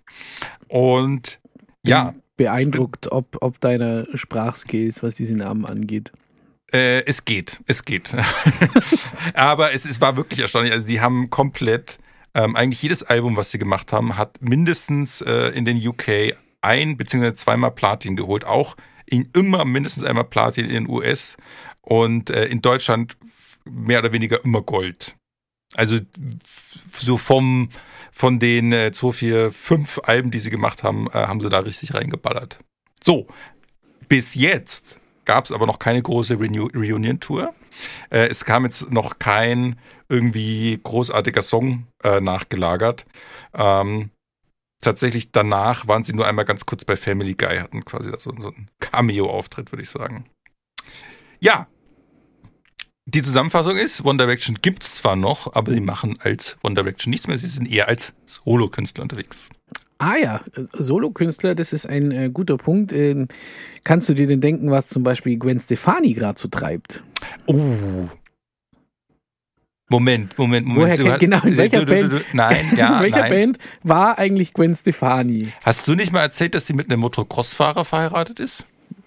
Speaker 1: Und ja,
Speaker 2: Beeindruckt, ob, ob deiner Sprachskills, was diese Namen angeht.
Speaker 1: Äh, es geht, es geht. Aber es, es war wirklich erstaunlich. Also die haben komplett, ähm, eigentlich jedes Album, was sie gemacht haben, hat mindestens äh, in den U K ein bzw. zweimal Platin geholt. Auch in immer mindestens einmal Platin in den U S und äh, in Deutschland mehr oder weniger immer Gold. Also so vom von den äh, zwei, vier, fünf Alben, die sie gemacht haben, äh, haben sie da richtig reingeballert. So, bis jetzt gab es aber noch keine große Renew- Reunion-Tour. Äh, es kam jetzt noch kein irgendwie großartiger Song äh, nachgelagert. Ähm, tatsächlich danach waren sie nur einmal ganz kurz bei Family Guy, hatten quasi so, so einen Cameo-Auftritt, würde ich sagen. Ja, die Zusammenfassung ist, One Direction gibt's zwar noch, aber sie machen als One Direction nichts mehr. Sie sind eher als Solo-Künstler unterwegs.
Speaker 2: Ah ja, Solokünstler, das ist ein äh, guter Punkt. Ähm, kannst du dir denn denken, was zum Beispiel Gwen Stefani gerade so treibt?
Speaker 1: Oh. Moment, Moment, Moment.
Speaker 2: Woher kennt, genau, in welcher,
Speaker 1: du, du, du, du,
Speaker 2: Band,
Speaker 1: nein, ja,
Speaker 2: in welcher
Speaker 1: nein.
Speaker 2: Band war eigentlich Gwen Stefani?
Speaker 1: Hast du nicht mal erzählt, dass sie mit einem Motocross-Fahrer verheiratet ist?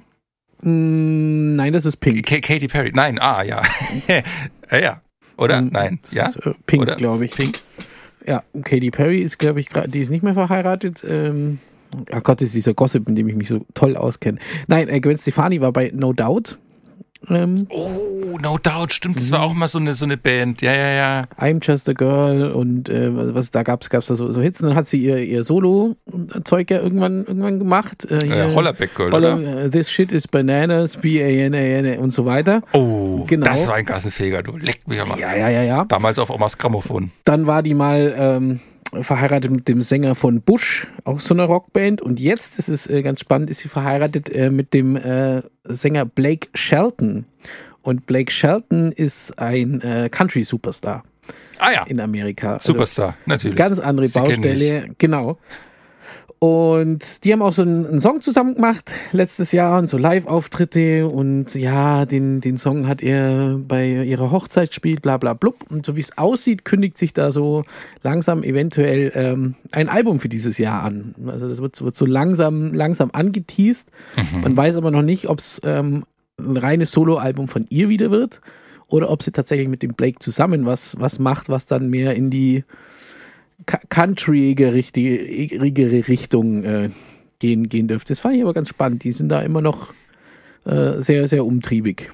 Speaker 2: Mm, nein, das ist Pink.
Speaker 1: K- Katy Perry, nein, ah, ja. ja, ja. Oder?
Speaker 2: Um,
Speaker 1: nein,
Speaker 2: das
Speaker 1: ja?
Speaker 2: Ist, äh, Pink, glaube ich.
Speaker 1: Pink.
Speaker 2: Ja, Katy Perry ist, glaube ich, grad, die ist nicht mehr verheiratet. Ähm, oh Gott, das ist dieser Gossip, in dem ich mich so toll auskenne. Nein, äh, Gwen Stefani war bei No Doubt. Ähm,
Speaker 1: oh, No Doubt, stimmt, das war auch mal so eine, so eine Band, ja, ja, ja.
Speaker 2: I'm Just a Girl und äh, was da gab's, gab's da so, so Hits. Und dann hat sie ihr, ihr Solo-Zeug ja irgendwann, irgendwann gemacht. Äh,
Speaker 1: Äh, Hollerback Girl,
Speaker 2: Holler,
Speaker 1: oder?
Speaker 2: uh, This Shit is Bananas, B A N A N A und so weiter.
Speaker 1: Oh,
Speaker 2: genau.
Speaker 1: Das war ein Gassenfeger, du leck mich am Arsch.
Speaker 2: Ja, ja, ja, ja.
Speaker 1: Damals auf Omas Grammophon.
Speaker 2: Dann war die mal ähm, verheiratet mit dem Sänger von Bush, auch so eine Rockband. Und jetzt, das ist äh, ganz spannend, ist sie verheiratet äh, mit dem äh, Sänger Blake Shelton. Und Blake Shelton ist ein äh, Country-Superstar
Speaker 1: Ah ja,
Speaker 2: in Amerika. Also
Speaker 1: Superstar, natürlich.
Speaker 2: ganz andere
Speaker 1: Sie kennen
Speaker 2: Baustelle, genau. Und die haben auch so einen, einen Song zusammen gemacht letztes Jahr und so Live-Auftritte und ja, den, den Song hat er bei ihrer Hochzeit gespielt, bla bla blub. Und so wie es aussieht, kündigt sich da so langsam eventuell ähm, ein Album für dieses Jahr an. Also das wird, wird so langsam, langsam angeteast.
Speaker 1: Mhm.
Speaker 2: Man weiß aber noch nicht, ob es ähm, ein reines Solo-Album von ihr wieder wird oder ob sie tatsächlich mit dem Blake zusammen was, was macht, was dann mehr in die countryige Richtung äh, gehen, gehen dürfte. Das fand ich aber ganz spannend. Die sind da immer noch äh, sehr, sehr umtriebig.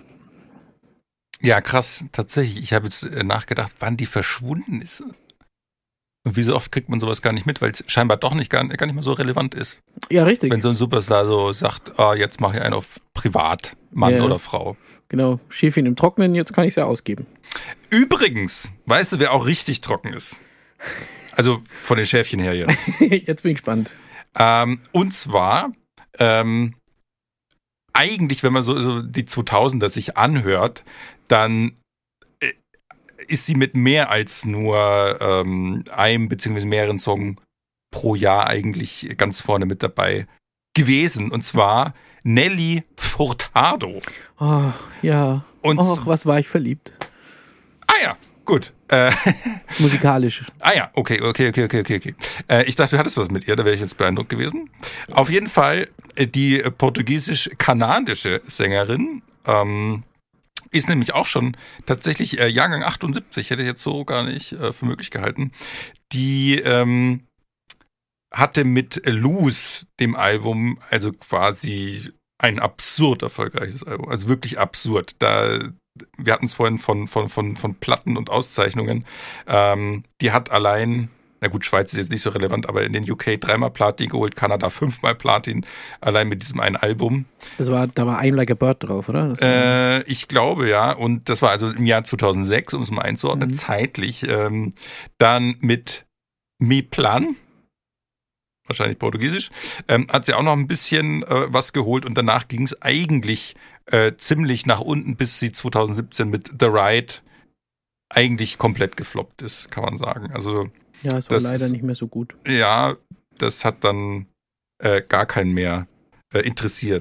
Speaker 1: Ja, krass, tatsächlich. Ich habe jetzt äh, nachgedacht, wann die verschwunden ist. Und wie so oft kriegt man sowas gar nicht mit, weil es scheinbar doch nicht gar, gar nicht mehr so relevant ist.
Speaker 2: Ja, richtig.
Speaker 1: Wenn so ein Superstar so sagt, ah, jetzt mache ich einen auf Privat, Mann
Speaker 2: Ja.
Speaker 1: oder Frau.
Speaker 2: Genau, Schäfchen im Trocknen, jetzt kann ich es ja ausgeben.
Speaker 1: Übrigens, weißt du, wer auch richtig trocken ist? Also von den Schäfchen her jetzt.
Speaker 2: Jetzt bin ich gespannt.
Speaker 1: Ähm, und zwar, ähm, eigentlich, wenn man so, so die zweitausender sich anhört, dann äh, ist sie mit mehr als nur ähm, einem bzw. mehreren Songs pro Jahr eigentlich ganz vorne mit dabei gewesen. Und zwar Nelly Furtado.
Speaker 2: Oh, ja.
Speaker 1: Und
Speaker 2: Och, was war ich verliebt.
Speaker 1: Ah ja, gut. Äh,
Speaker 2: Musikalisch.
Speaker 1: Ah ja, okay, okay, okay, okay, okay, okay. Äh, ich dachte, du hattest was mit ihr, da wäre ich jetzt beeindruckt gewesen. Auf jeden Fall, äh, die portugiesisch-kanadische Sängerin ähm, ist nämlich auch schon tatsächlich äh, Jahrgang achtundsiebzig, hätte ich jetzt so gar nicht äh, für möglich gehalten. Die ähm, hatte mit Loose, dem Album, also quasi ein absurd erfolgreiches Album, also wirklich absurd. Da Wir hatten es vorhin von, von, von, von Platten und Auszeichnungen. Ähm, die hat allein, na gut, Schweiz ist jetzt nicht so relevant, aber in den U K dreimal Platin geholt, Kanada fünfmal Platin, allein mit diesem einen Album.
Speaker 2: Das war, da war I'm Like a Bird drauf, oder? Das war,
Speaker 1: Äh, ich glaube, ja. Und das war also im Jahr zweitausendsechs, um es mal einzuordnen,
Speaker 2: Mhm.
Speaker 1: zeitlich. Ähm, dann mit Mi Plan, wahrscheinlich portugiesisch, ähm, hat sie auch noch ein bisschen äh, was geholt und danach ging es eigentlich äh, ziemlich nach unten, bis sie zweitausendsiebzehn mit The Ride eigentlich komplett gefloppt ist, kann man sagen. Also
Speaker 2: ja, es war
Speaker 1: das
Speaker 2: leider
Speaker 1: ist-
Speaker 2: nicht mehr so gut.
Speaker 1: ja, das hat dann äh, gar keinen mehr äh, interessiert.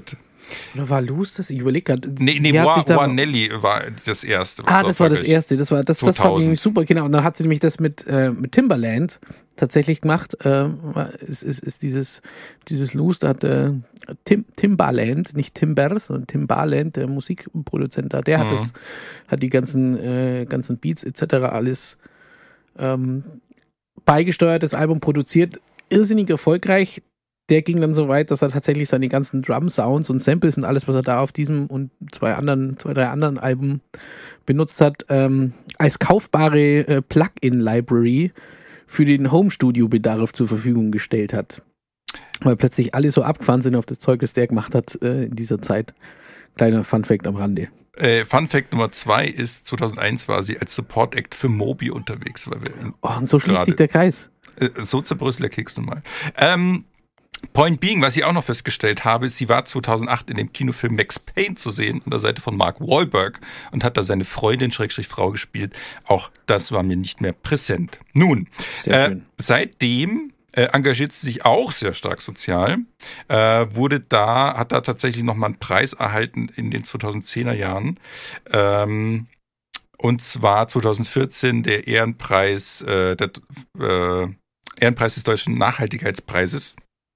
Speaker 2: Oder war Luz das? Ich überlege gerade.
Speaker 1: Nee, nee, War, da War Nelly war das erste.
Speaker 2: Ah, das war das erste. Das war das, das fand ich nämlich super. Genau. Und dann hat sie nämlich das mit, äh, mit Timbaland tatsächlich gemacht. Äh, ist, ist, ist dieses, dieses Luz, da hat äh, Tim, Timbaland, nicht Timbers, sondern Timbaland, der Musikproduzent da, der mhm. hat das, hat die ganzen, äh, ganzen Beats et cetera alles ähm, beigesteuert, das Album produziert, irrsinnig erfolgreich. Der ging dann so weit, dass er tatsächlich seine ganzen Drum-Sounds und Samples und alles, was er da auf diesem und zwei anderen, zwei, drei anderen Alben benutzt hat, ähm, als kaufbare äh, Plugin-Library für den Home-Studio-Bedarf zur Verfügung gestellt hat. Weil plötzlich alle so abgefahren sind auf das Zeug, das der gemacht hat äh, in dieser Zeit. Kleiner Fun-Fact am Rande.
Speaker 1: Äh, Fun-Fact Nummer zwei ist, zweitausendeins war sie als Support-Act für Moby unterwegs. Weil wir
Speaker 2: oh, und so schließt sich der Kreis.
Speaker 1: Äh, so zerbröselt Keks nun mal. Ähm, Point being, was ich auch noch festgestellt habe, sie war zweitausendacht in dem Kinofilm Max Payne zu sehen, an der Seite von Mark Wahlberg und hat da seine Freundin, Schrägstrich Frau gespielt. Auch das war mir nicht mehr präsent. Nun, äh, seitdem äh, engagiert sie sich auch sehr stark sozial, äh, wurde da, hat da tatsächlich nochmal einen Preis erhalten in den zweitausendzehner Jahren. Ähm, und zwar zweitausendvierzehn der Ehrenpreis, äh, der äh, Ehrenpreis des Deutschen Nachhaltigkeitspreises.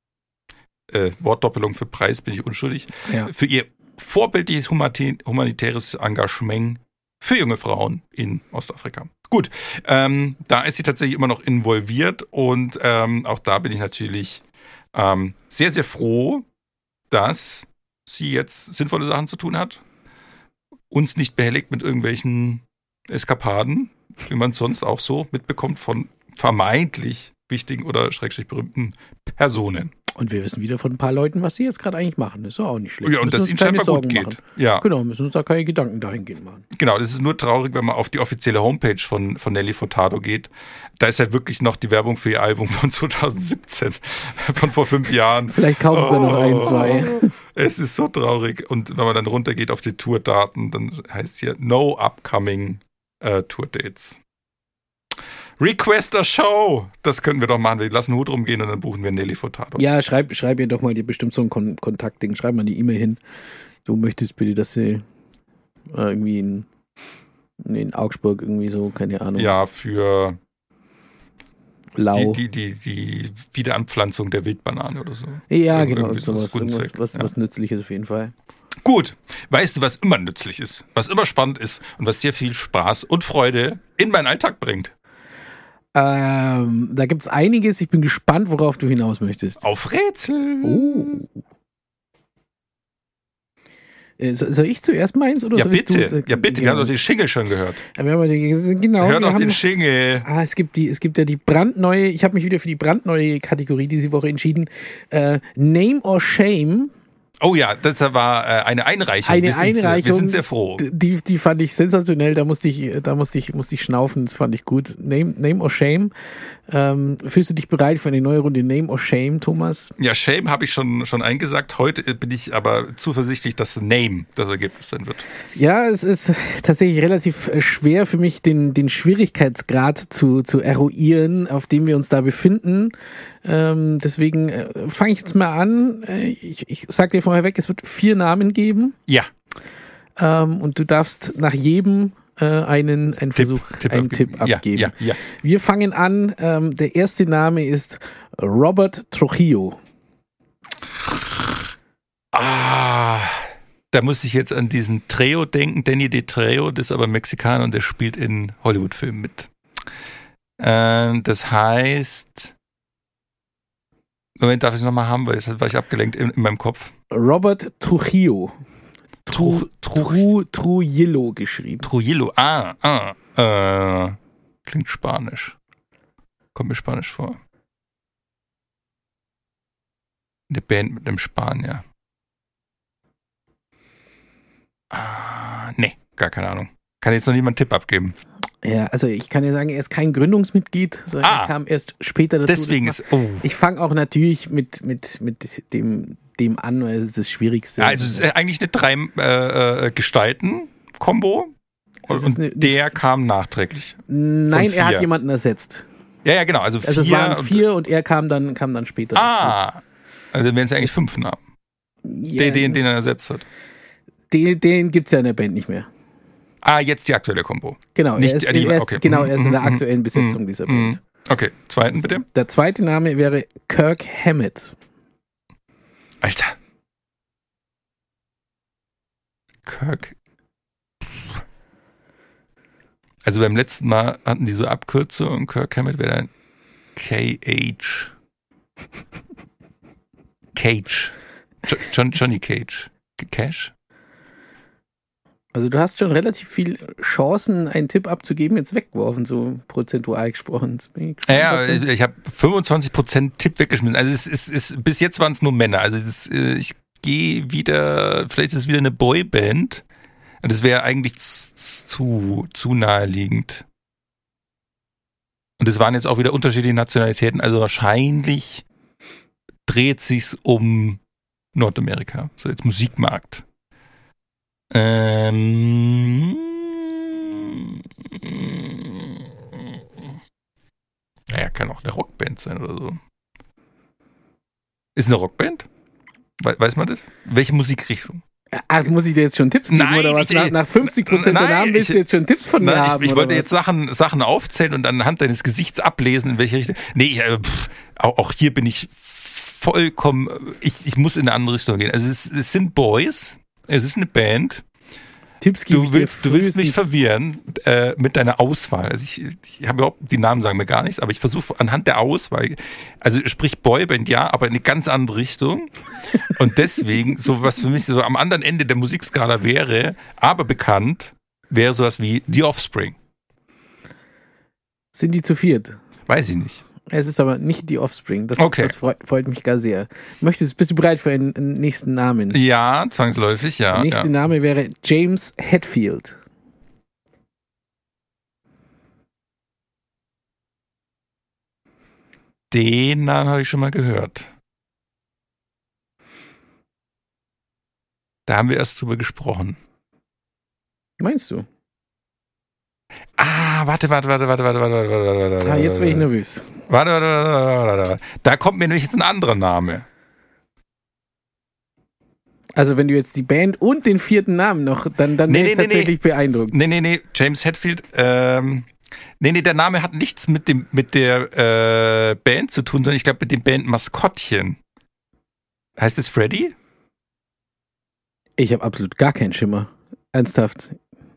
Speaker 1: Äh, Wortdoppelung für Preis, bin ich unschuldig, ja. Für ihr vorbildliches humanitäres Engagement für junge Frauen in Ostafrika. Gut, ähm, da ist sie tatsächlich immer noch involviert und ähm, auch da bin ich natürlich ähm, sehr, sehr froh, dass sie jetzt sinnvolle Sachen zu tun hat, uns nicht behelligt mit irgendwelchen Eskapaden, wie man es sonst auch so mitbekommt von vermeintlich wichtigen oder schrägstrich berühmten Personen.
Speaker 2: Und wir wissen wieder von ein paar Leuten, was sie jetzt gerade eigentlich machen. Das ist auch nicht schlecht.
Speaker 1: Ja, und dass ihnen scheinbar gut geht.
Speaker 2: Machen.
Speaker 1: Ja.
Speaker 2: Genau, müssen uns da keine Gedanken dahingehend machen.
Speaker 1: Genau, das ist nur traurig, wenn man auf die offizielle Homepage von, von Nelly Furtado geht. Da ist halt wirklich noch die Werbung für ihr Album von zweitausendsiebzehn, von vor fünf Jahren.
Speaker 2: Vielleicht kaufen sie oh, noch ein, zwei.
Speaker 1: Es ist so traurig. Und wenn man dann runtergeht auf die Tourdaten, dann heißt hier No Upcoming uh, Tour Dates. Request a Show. Das können wir doch machen. Wir lassen Hut rumgehen und dann buchen wir Nelly Furtado.
Speaker 2: Ja, schreib, schreib ihr doch mal die bestimmt so ein Kon- Kontaktding. Schreib mal die E-Mail hin. Du möchtest bitte, dass sie äh, irgendwie in, in Augsburg irgendwie so, keine Ahnung.
Speaker 1: Ja, für
Speaker 2: Lau.
Speaker 1: Die, die, die, die Wiederanpflanzung der Wildbanane oder so.
Speaker 2: Ja, genau. Irgendwie sowas, irgendwas, was, ja. was Nützliches auf jeden Fall.
Speaker 1: Gut. Weißt du, was immer nützlich ist, was immer spannend ist und was sehr viel Spaß und Freude in meinen Alltag bringt?
Speaker 2: Ähm, da gibt's einiges. Ich bin gespannt, worauf du hinaus möchtest.
Speaker 1: Auf Rätsel.
Speaker 2: Oh. Äh, soll ich zuerst meins oder
Speaker 1: ja,
Speaker 2: soll
Speaker 1: bitte.
Speaker 2: du?
Speaker 1: Ja, bitte. Wir haben doch den Jingle schon gehört.
Speaker 2: Ja, wir haben den, genau.
Speaker 1: Hör doch
Speaker 2: haben,
Speaker 1: den Jingle.
Speaker 2: Ah, es gibt die, es gibt ja die brandneue. Ich habe mich wieder für die brandneue Kategorie diese Woche entschieden. Äh, Name or Shame.
Speaker 1: Oh ja, das war äh, eine Einreichung.
Speaker 2: Eine
Speaker 1: wir sind,
Speaker 2: Einreichung.
Speaker 1: Wir sind sehr froh.
Speaker 2: Die, die fand ich sensationell. Da musste ich, da musste ich, musste ich schnaufen. Das fand ich gut. Name, Name or Shame. Ähm, fühlst du dich bereit für eine neue Runde Name or Shame, Thomas?
Speaker 1: Ja, Shame habe ich schon, schon eingesagt. Heute bin ich aber zuversichtlich, dass Name das Ergebnis sein wird.
Speaker 2: Ja, es ist tatsächlich relativ schwer für mich, den, den Schwierigkeitsgrad zu, zu eruieren, auf dem wir uns da befinden. Ähm, deswegen äh, fange ich jetzt mal an. Äh, ich, ich sag dir vorher weg, es wird vier Namen geben.
Speaker 1: Ja.
Speaker 2: Ähm, und du darfst nach jedem äh, einen, einen
Speaker 1: Tipp,
Speaker 2: Versuch,
Speaker 1: Tipp
Speaker 2: einen
Speaker 1: abgeben.
Speaker 2: Tipp abgeben.
Speaker 1: Ja, ja, ja.
Speaker 2: Wir fangen an. Ähm, der erste Name ist Robert Trujillo.
Speaker 1: Ah, da muss ich jetzt an diesen Trejo denken. Danny de Trejo, das ist aber Mexikaner und der spielt in Hollywood-Filmen mit. Ähm, das heißt... Moment, darf ich es nochmal haben, weil jetzt war ich abgelenkt in, in meinem Kopf.
Speaker 2: Robert Trujillo.
Speaker 1: Tru, Tru,
Speaker 2: Tru, Trujillo geschrieben.
Speaker 1: Trujillo, ah, ah. Äh, klingt spanisch. Kommt mir spanisch vor. Eine Band mit einem Spanier. Ah, nee, gar keine Ahnung. Kann jetzt noch niemand einen Tipp abgeben.
Speaker 2: Ja, also ich kann ja sagen, er ist kein Gründungsmitglied, sondern
Speaker 1: ah,
Speaker 2: er kam erst später dazu.
Speaker 1: Deswegen ist, oh.
Speaker 2: Ich fange auch natürlich mit, mit, mit dem, dem an, weil es ist das Schwierigste.
Speaker 1: Ja, also es ist eigentlich eine drei äh, Gestalten-Kombo und eine, der kam nachträglich.
Speaker 2: Nein, er hat jemanden ersetzt.
Speaker 1: Ja, ja, genau. Also,
Speaker 2: also
Speaker 1: vier
Speaker 2: es waren vier und, und er kam dann, kam dann später
Speaker 1: ah, dazu. Also wären es eigentlich fünf Namen.
Speaker 2: Ja,
Speaker 1: Den, den, den er ersetzt hat.
Speaker 2: Den, den gibt es ja in der Band nicht mehr.
Speaker 1: Ah, jetzt die aktuelle Kombo.
Speaker 2: Genau,
Speaker 1: nicht,
Speaker 2: er ist,
Speaker 1: die,
Speaker 2: er ist,
Speaker 1: okay.
Speaker 2: genau, er ist in der
Speaker 1: Mhm,
Speaker 2: aktuellen Besetzung
Speaker 1: mhm,
Speaker 2: dieser
Speaker 1: mhm.
Speaker 2: Band.
Speaker 1: Okay, zweiten bitte.
Speaker 2: Der zweite Name wäre Kirk Hammett.
Speaker 1: Alter. Kirk. Also beim letzten Mal hatten die so Abkürzungen. Kirk Hammett wäre dann K H. Cage. Jo- John, Johnny Cage. Cash?
Speaker 2: Also du hast schon relativ viel Chancen, einen Tipp abzugeben, jetzt weggeworfen, so prozentual gesprochen. Jetzt bin ich gespannt,
Speaker 1: Ja,
Speaker 2: ob du-
Speaker 1: ich, ich habe fünfundzwanzig Prozent Tipp weggeschmissen. Also es ist, ist bis jetzt waren es nur Männer. Also es ist, äh, ich gehe wieder, vielleicht ist es wieder eine Boyband. Und das wäre eigentlich zu, zu, zu naheliegend. Und es waren jetzt auch wieder unterschiedliche Nationalitäten. Also wahrscheinlich dreht sich's um Nordamerika. So jetzt Musikmarkt. Ähm, naja, kann auch eine Rockband sein oder so. Ist eine Rockband? We- weiß man das? Welche Musikrichtung?
Speaker 2: Ach, muss ich dir jetzt schon Tipps geben,
Speaker 1: Nein,
Speaker 2: oder was?
Speaker 1: ich-
Speaker 2: Nach, nach fünfzig Prozent der
Speaker 1: Nein,
Speaker 2: Namen willst
Speaker 1: ich-
Speaker 2: du jetzt schon Tipps von mir
Speaker 1: Nein,
Speaker 2: haben,
Speaker 1: ich, ich
Speaker 2: oder
Speaker 1: wollte
Speaker 2: was?
Speaker 1: jetzt Sachen, Sachen aufzählen und anhand deines Gesichts ablesen, in welche Richtung. Nee, ich, äh, pff, auch, auch hier bin ich vollkommen, ich, ich muss in eine andere Richtung gehen. Also es, es sind Boys, es ist eine Band.
Speaker 2: Tipps gebe ich
Speaker 1: Du
Speaker 2: dir
Speaker 1: willst, du willst mich
Speaker 2: frühestens-
Speaker 1: verwirren äh, mit deiner Auswahl. Also ich, ich habe überhaupt, die Namen sagen mir gar nichts, aber ich versuche anhand der Auswahl, also sprich Boyband ja, aber in eine ganz andere Richtung. Und deswegen, so was für mich so am anderen Ende der Musikskala wäre, aber bekannt, wäre sowas wie The Offspring.
Speaker 2: Sind die zu viert?
Speaker 1: Weiß ich nicht.
Speaker 2: Es ist aber nicht die Offspring. Das,
Speaker 1: Okay.
Speaker 2: das freut, freut mich gar sehr. Möchtest, bist du bereit für einen, einen nächsten Namen?
Speaker 1: Ja, zwangsläufig, ja.
Speaker 2: Der nächste
Speaker 1: ja.
Speaker 2: Name wäre James Hetfield.
Speaker 1: Den Namen habe ich schon mal gehört. Da haben wir erst drüber gesprochen.
Speaker 2: Meinst du?
Speaker 1: Ah, warte, warte, warte, warte, warte, warte, warte, warte, warte.
Speaker 2: Ah, jetzt bin ich nervös.
Speaker 1: Warte, warte, warte, warte, warte, warte. Da kommt mir nämlich jetzt ein anderer Name.
Speaker 2: Also wenn du jetzt die Band und den vierten Namen noch, dann, dann
Speaker 1: Nee,
Speaker 2: wäre
Speaker 1: nee,
Speaker 2: ich
Speaker 1: nee,
Speaker 2: tatsächlich beeindruckt.
Speaker 1: Nee, nee, nee, James Hetfield, ähm, nee, nee, der Name hat nichts mit dem, mit der, äh, Band zu tun, sondern ich glaube mit dem Bandmaskottchen. Heißt es Freddy?
Speaker 2: Ich habe absolut gar keinen Schimmer. Ernsthaft.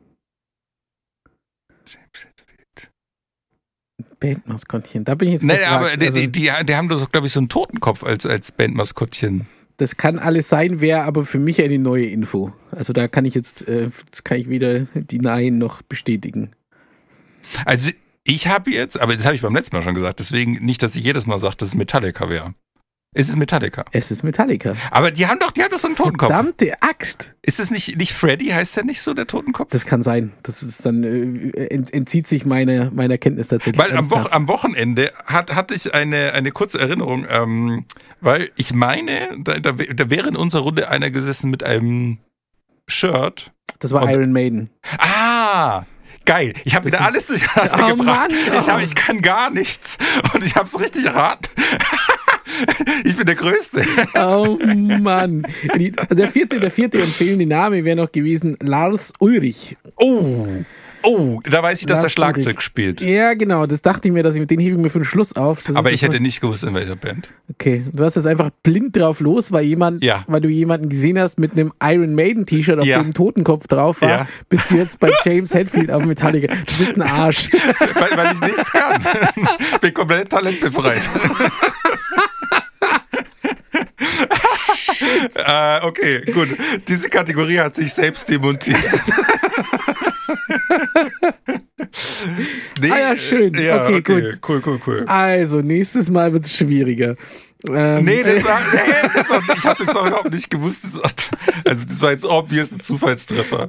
Speaker 1: James Hetfield.
Speaker 2: Bandmaskottchen, da bin ich jetzt
Speaker 1: Nee,
Speaker 2: gefragt.
Speaker 1: aber die,
Speaker 2: also,
Speaker 1: die, die, die haben doch, glaube ich, so einen Totenkopf als, als Bandmaskottchen.
Speaker 2: das kann alles sein, wäre aber für mich eine neue Info. Also da kann ich jetzt, äh, das kann ich weder die Nein noch bestätigen.
Speaker 1: Also, ich habe jetzt, aber das habe ich beim letzten Mal schon gesagt, deswegen nicht, dass ich jedes Mal sage, dass es Metallica wäre. Es ist Metallica.
Speaker 2: Es ist Metallica.
Speaker 1: Aber die haben doch, die haben doch so einen Totenkopf.
Speaker 2: Verdammte Axt!
Speaker 1: Ist es nicht, nicht Freddy, heißt der nicht so, der Totenkopf?
Speaker 2: Das kann sein. Das ist dann äh, ent, entzieht sich meine, meiner Kenntnis tatsächlich.
Speaker 1: Weil am, Wo
Speaker 2: ernsthaft.
Speaker 1: am Wochenende hat, hatte ich eine, eine kurze Erinnerung, ähm, weil ich meine, da, da, da wäre in unserer Runde einer gesessen mit einem Shirt.
Speaker 2: Das war
Speaker 1: und-
Speaker 2: Iron Maiden.
Speaker 1: Ah! Geil, ich habe
Speaker 2: Das
Speaker 1: wieder
Speaker 2: sind-
Speaker 1: alles durcheinander
Speaker 2: Oh
Speaker 1: gebracht.
Speaker 2: Mann,
Speaker 1: Ich, hab,
Speaker 2: oh.
Speaker 1: ich kann gar nichts und ich habe es richtig erraten. Ich bin der Größte.
Speaker 2: Oh Mann. Die, also der vierte, der vierte empfehlende Name wäre noch gewesen Lars Ulrich.
Speaker 1: Oh, oh, da weiß ich, dass er
Speaker 2: Lars
Speaker 1: Schlagzeug
Speaker 2: Ulrich.
Speaker 1: spielt.
Speaker 2: Ja, genau. Das dachte ich mir, dass ich mit den hebe ich mir für den Schluss auf. Das ist
Speaker 1: Aber
Speaker 2: das
Speaker 1: ich hätte
Speaker 2: mal-
Speaker 1: nicht gewusst, in welcher Band.
Speaker 2: Okay, du hast jetzt einfach blind drauf los, weil jemand,
Speaker 1: Ja.
Speaker 2: weil du jemanden gesehen hast mit einem Iron Maiden T-Shirt, auf
Speaker 1: Ja.
Speaker 2: dem ein Totenkopf drauf war,
Speaker 1: Ja.
Speaker 2: bist du jetzt bei James Hetfield auf Metallica. Du bist ein Arsch.
Speaker 1: Weil, weil ich nichts kann. Bin komplett talentbefreit. äh, okay, gut. Diese Kategorie hat sich selbst demontiert. Nee,
Speaker 2: Ah ja, schön.
Speaker 1: Ja,
Speaker 2: Okay, gut.
Speaker 1: Cool, cool, cool.
Speaker 2: Also, nächstes Mal wird es schwieriger. Ähm,
Speaker 1: Nee, das war, nee, ich hab doch- ich habe das doch überhaupt nicht gewusst. Das war, also das war jetzt obvious ein Zufallstreffer.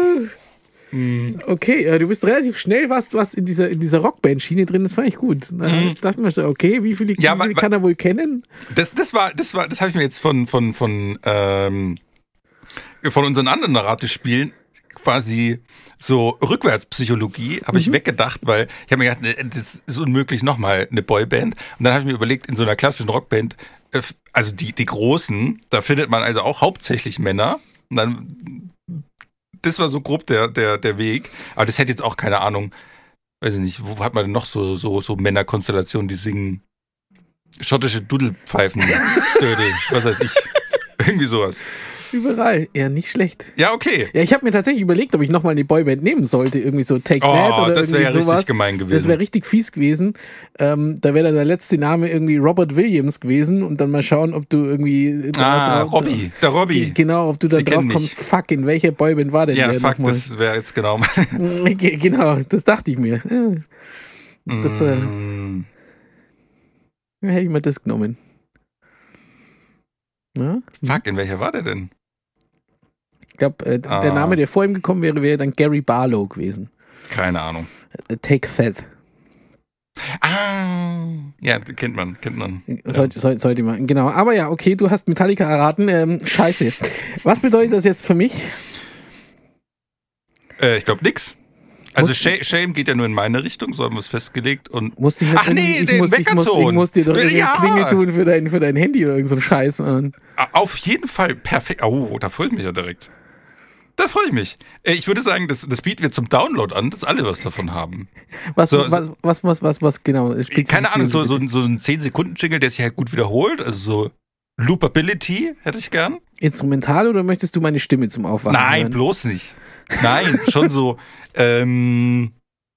Speaker 2: Okay, äh, du bist relativ schnell, was, was in dieser, in dieser Rockband-Schiene drin, das fand ich gut. Da dachte man so, okay, wie viele,
Speaker 1: Ja,
Speaker 2: wie viele
Speaker 1: wa-
Speaker 2: kann er wohl kennen?
Speaker 1: Das, das war, das war, das habe ich mir jetzt von, von, von, ähm, von unseren anderen Ratespielen quasi so Rückwärtspsychologie habe ich weggedacht, weil ich habe mir gedacht, nee, das ist unmöglich nochmal eine Boyband. Und dann habe ich mir überlegt, in so einer klassischen Rockband, äh, also die, die Großen, da findet man also auch hauptsächlich Männer. Und dann, das war so grob der, der, der Weg. Aber das hätte jetzt auch keine Ahnung, weiß ich nicht, wo hat man denn noch so, so, so Männerkonstellationen, die singen schottische Dudelpfeifen, Dödel, was weiß ich. Irgendwie sowas.
Speaker 2: Überall. Ja, nicht schlecht.
Speaker 1: Ja, okay.
Speaker 2: Ja, ich habe mir tatsächlich überlegt, ob ich nochmal eine Boyband nehmen sollte. Irgendwie so Take
Speaker 1: Oh,
Speaker 2: That oder
Speaker 1: das
Speaker 2: irgendwie
Speaker 1: wäre ja
Speaker 2: sowas.
Speaker 1: richtig gemein gewesen.
Speaker 2: Das wäre richtig fies gewesen. Ähm, da wäre dann der letzte Name irgendwie Robert Williams gewesen und dann mal schauen, ob du irgendwie...
Speaker 1: Ah,
Speaker 2: drauf,
Speaker 1: Robbie, der Robbie.
Speaker 2: Genau, ob du da
Speaker 1: Sie
Speaker 2: drauf
Speaker 1: kennen
Speaker 2: kommst,
Speaker 1: mich.
Speaker 2: fuck, in welcher Boyband war denn
Speaker 1: Ja,
Speaker 2: der
Speaker 1: fuck,
Speaker 2: nochmal?
Speaker 1: das wäre jetzt genau
Speaker 2: Genau, das dachte ich mir. Ja. Das äh,
Speaker 1: mm.
Speaker 2: hätte ich mal das genommen. Ja?
Speaker 1: Fuck, in welcher war der denn?
Speaker 2: Ich glaube, äh,
Speaker 1: Ah.
Speaker 2: der Name, der vor ihm gekommen wäre, wäre dann Gary Barlow gewesen.
Speaker 1: Keine Ahnung.
Speaker 2: Äh, Take That.
Speaker 1: Ah, ja, kennt man, kennt man.
Speaker 2: Sollte, sollte, sollte man, genau. Aber ja, okay, du hast Metallica erraten. Ähm, scheiße. Was bedeutet das jetzt für mich?
Speaker 1: Äh, ich glaube nix. Also
Speaker 2: Muss-
Speaker 1: Shame, Shame geht ja nur in meine Richtung, so haben wir es festgelegt. Und
Speaker 2: Musste ich nicht
Speaker 1: Ach nee,
Speaker 2: irgendwie- ich
Speaker 1: den
Speaker 2: muss, ich muss, ich
Speaker 1: Weckerton.
Speaker 2: muss dir doch eine
Speaker 1: Ja.
Speaker 2: Klinge tun für dein, für dein Handy oder irgend so ein Scheiß, Mann.
Speaker 1: auf jeden Fall perfekt. Oh, da freue ich mich ja direkt. Da freue ich mich. Äh, Ich würde sagen, das, das bieten wir zum Download an, dass alle was davon haben.
Speaker 2: Was,
Speaker 1: So,
Speaker 2: was, was, was, was, was, genau?
Speaker 1: Keine Ahnung, so, so, so ein zehn Sekunden Jingle, der sich halt gut wiederholt. Also so Loopability hätte ich gern.
Speaker 2: Instrumental oder möchtest du meine Stimme zum Aufwachen
Speaker 1: Nein,
Speaker 2: hören?
Speaker 1: bloß nicht. Nein, schon so. Ähm,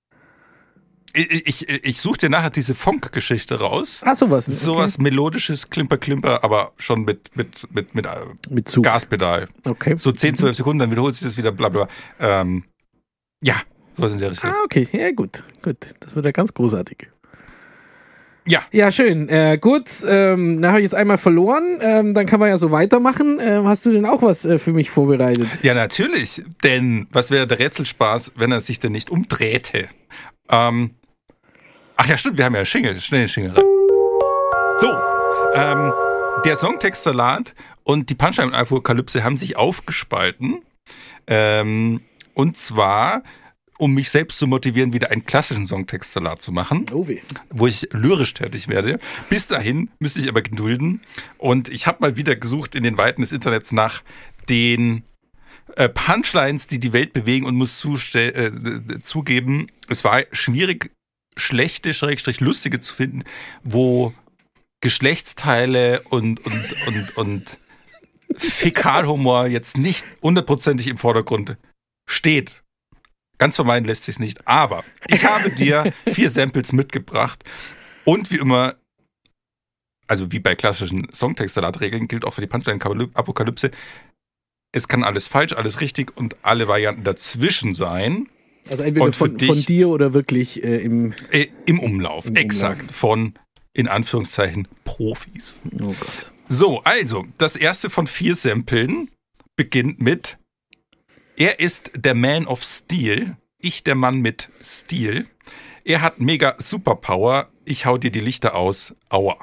Speaker 1: ich ich, ich suche dir nachher diese Funk-Geschichte raus.
Speaker 2: Ach, sowas. Okay.
Speaker 1: Sowas melodisches, Klimper, Klimper, aber schon mit, mit, mit, mit äh,
Speaker 2: Mit Zug.
Speaker 1: Gaspedal.
Speaker 2: Okay.
Speaker 1: So zehn, zwölf Sekunden, dann wiederholt sich das wieder, bla bla. Ähm, ja, sowas in der Richtung.
Speaker 2: Ah, okay. Ja, gut. Gut. Das wird ja ganz großartig.
Speaker 1: Ja.
Speaker 2: Ja, schön. Äh, gut, ähm, da habe ich jetzt einmal verloren. Ähm, dann kann man ja so weitermachen. Ähm, hast du denn auch was äh, für mich vorbereitet?
Speaker 1: Ja, natürlich. Denn was wäre der Rätselspaß, wenn er sich denn nicht umdrehte? Ähm, ach ja, stimmt, wir haben ja Schingle, schnell den Schingle rein. So, ähm, der Songtextsalat und die Punchline-Apokalypse haben sich aufgespalten. Ähm, und zwar, um mich selbst zu motivieren, wieder einen klassischen Songtextsalat zu machen,
Speaker 2: Oh weh.
Speaker 1: wo ich lyrisch tätig werde. Bis dahin müsste ich aber gedulden. Und ich habe mal wieder gesucht in den Weiten des Internets nach den äh, Punchlines, die die Welt bewegen, und muss zustell- äh, zugeben, es war schwierig, schlechte, schrägstrich lustige zu finden, wo Geschlechtsteile und, und, und, und Fäkalhumor jetzt nicht hundertprozentig im Vordergrund steht. Ganz vermeiden lässt sich nicht. Aber ich habe dir vier Samples mitgebracht. Und wie immer, also wie bei klassischen Songtextsalatregeln, gilt auch für die Punchline-Apokalypse, es kann alles falsch, alles richtig und alle Varianten dazwischen sein.
Speaker 2: Also entweder
Speaker 1: Und für
Speaker 2: von,
Speaker 1: dich-
Speaker 2: von dir oder wirklich äh, im...
Speaker 1: Äh, Im Umlauf,
Speaker 2: Im
Speaker 1: exakt.
Speaker 2: Umlauf.
Speaker 1: Von, in Anführungszeichen, Profis.
Speaker 2: Oh Gott.
Speaker 1: So, also, das erste von vier Samplen beginnt mit: Er ist der Man of Steel, ich der Mann mit Stil. Er hat mega Superpower, ich hau dir die Lichter aus, aua.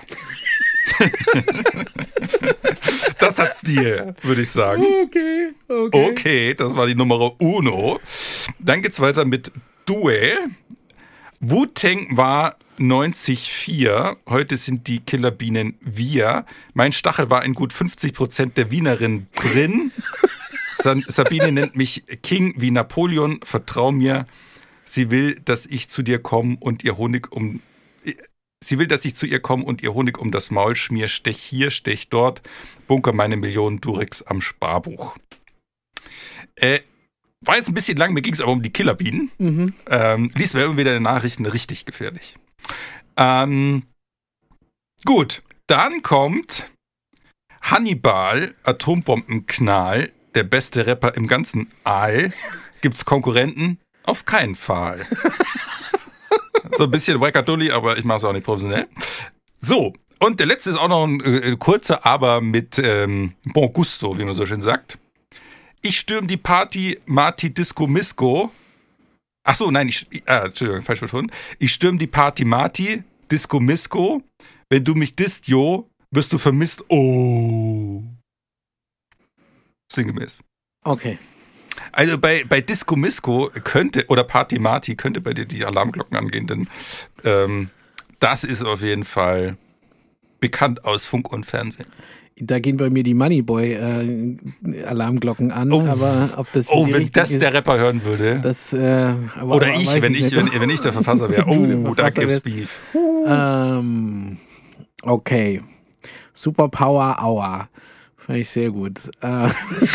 Speaker 1: Das hat Stil, würde ich sagen.
Speaker 2: Okay, okay.
Speaker 1: Okay, das war die Nummer uno. Dann geht's weiter mit Duell. Wu-Tang war neunzig vier. Heute sind die Killerbienen wir. Mein Stachel war in gut fünfzig Prozent der Wienerin drin. San- Sabine nennt mich King wie Napoleon. Vertrau mir. Sie will, dass ich zu dir komme und ihr Honig um... Sie will, dass ich zu ihr komme und ihr Honig um das Maul schmier. Stech hier, stech dort. Bunker meine Millionen Durex am Sparbuch. Äh, war jetzt ein bisschen lang, mir ging es aber um die Killerbienen.
Speaker 2: Mhm.
Speaker 1: Ähm, liest mir immer wieder in den Nachrichten, richtig gefährlich. Ähm, gut, dann kommt Hannibal, Atombombenknall, der beste Rapper im ganzen All. Gibt's Konkurrenten? Auf keinen Fall. So ein bisschen Wackadulli, aber ich mache es auch nicht professionell. So, und der letzte ist auch noch ein äh, kurzer, aber mit ähm, Bon Gusto, wie man so schön sagt. Ich stürm die Party, Marty Disco Misco. Ach so, nein, ich, ah, Entschuldigung, falsch betont. Ich stürm die Party, Marty Disco Misco. Wenn du mich disst, jo, wirst du vermisst. Oh. Sinngemäß.
Speaker 2: Okay.
Speaker 1: Also bei, bei Disco Misco könnte, oder Party Marty, könnte bei dir die Alarmglocken angehen, denn ähm, das ist auf jeden Fall bekannt aus Funk und Fernsehen.
Speaker 2: Da gehen bei mir die Moneyboy-Alarmglocken äh, an,
Speaker 1: oh.
Speaker 2: aber ob das
Speaker 1: Oh, wenn das ist, der Rapper hören würde.
Speaker 2: Das, äh, aber,
Speaker 1: Oder
Speaker 2: aber
Speaker 1: ich, wenn ich, wenn, wenn ich der Verfasser wäre. Oh, da gibt's Beef.
Speaker 2: Ähm, okay. Superpower Hour. Fand ich sehr gut. Äh,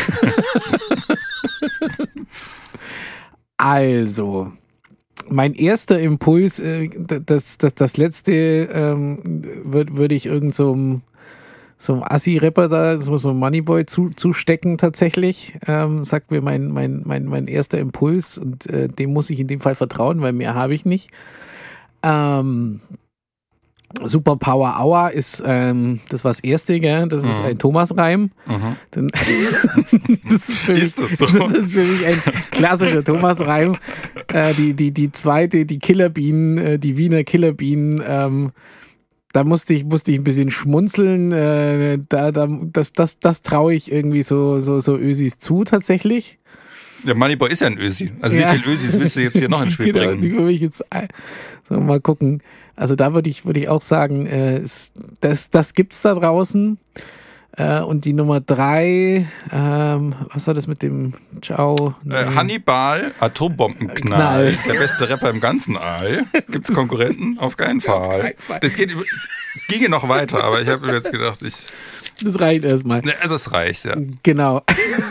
Speaker 2: also, mein erster Impuls, äh, das, das, das letzte ähm, würde würd ich irgend so einem so einem Assi-Rapper da, so einem Moneyboy zu, zustecken tatsächlich, ähm, sagt mir mein, mein, mein, mein erster Impuls und äh, dem muss ich in dem Fall vertrauen, weil mehr habe ich nicht. Ähm, Superpower Hour ist ähm, das war das erste, gell? Das ist mhm. ein Thomas-Reim. Mhm. Dann, das ist, für mich,
Speaker 1: ist das so?
Speaker 2: Das ist für mich ein klassischer Thomas-Reim. Äh, die, die, die zweite, die Killerbienen, äh, die Wiener Killerbienen, ähm, da musste ich, musste ich ein bisschen schmunzeln. Äh, da, da, das, das, das traue ich irgendwie so, so, so Ösis zu, tatsächlich.
Speaker 1: Der Moneyboy ist ja ein Ösi. Also ja. Wie viele Ösis willst du jetzt hier noch ins Spiel
Speaker 2: genau,
Speaker 1: bringen?
Speaker 2: Die würde ich jetzt so, mal gucken. Also da würde ich, würde ich auch sagen, äh, das, das gibt's da draußen. Äh, und die Nummer drei, ähm, was war das mit dem Ciao? Nee.
Speaker 1: Äh, Hannibal, Atombombenknall, Knall. Der beste Rapper im ganzen All. Gibt's Konkurrenten? Auf keinen Fall. Auf keinen Fall. Das geht, ginge noch weiter, aber ich habe mir jetzt gedacht, ich...
Speaker 2: Das reicht erstmal.
Speaker 1: Ne, das reicht, ja.
Speaker 2: Genau.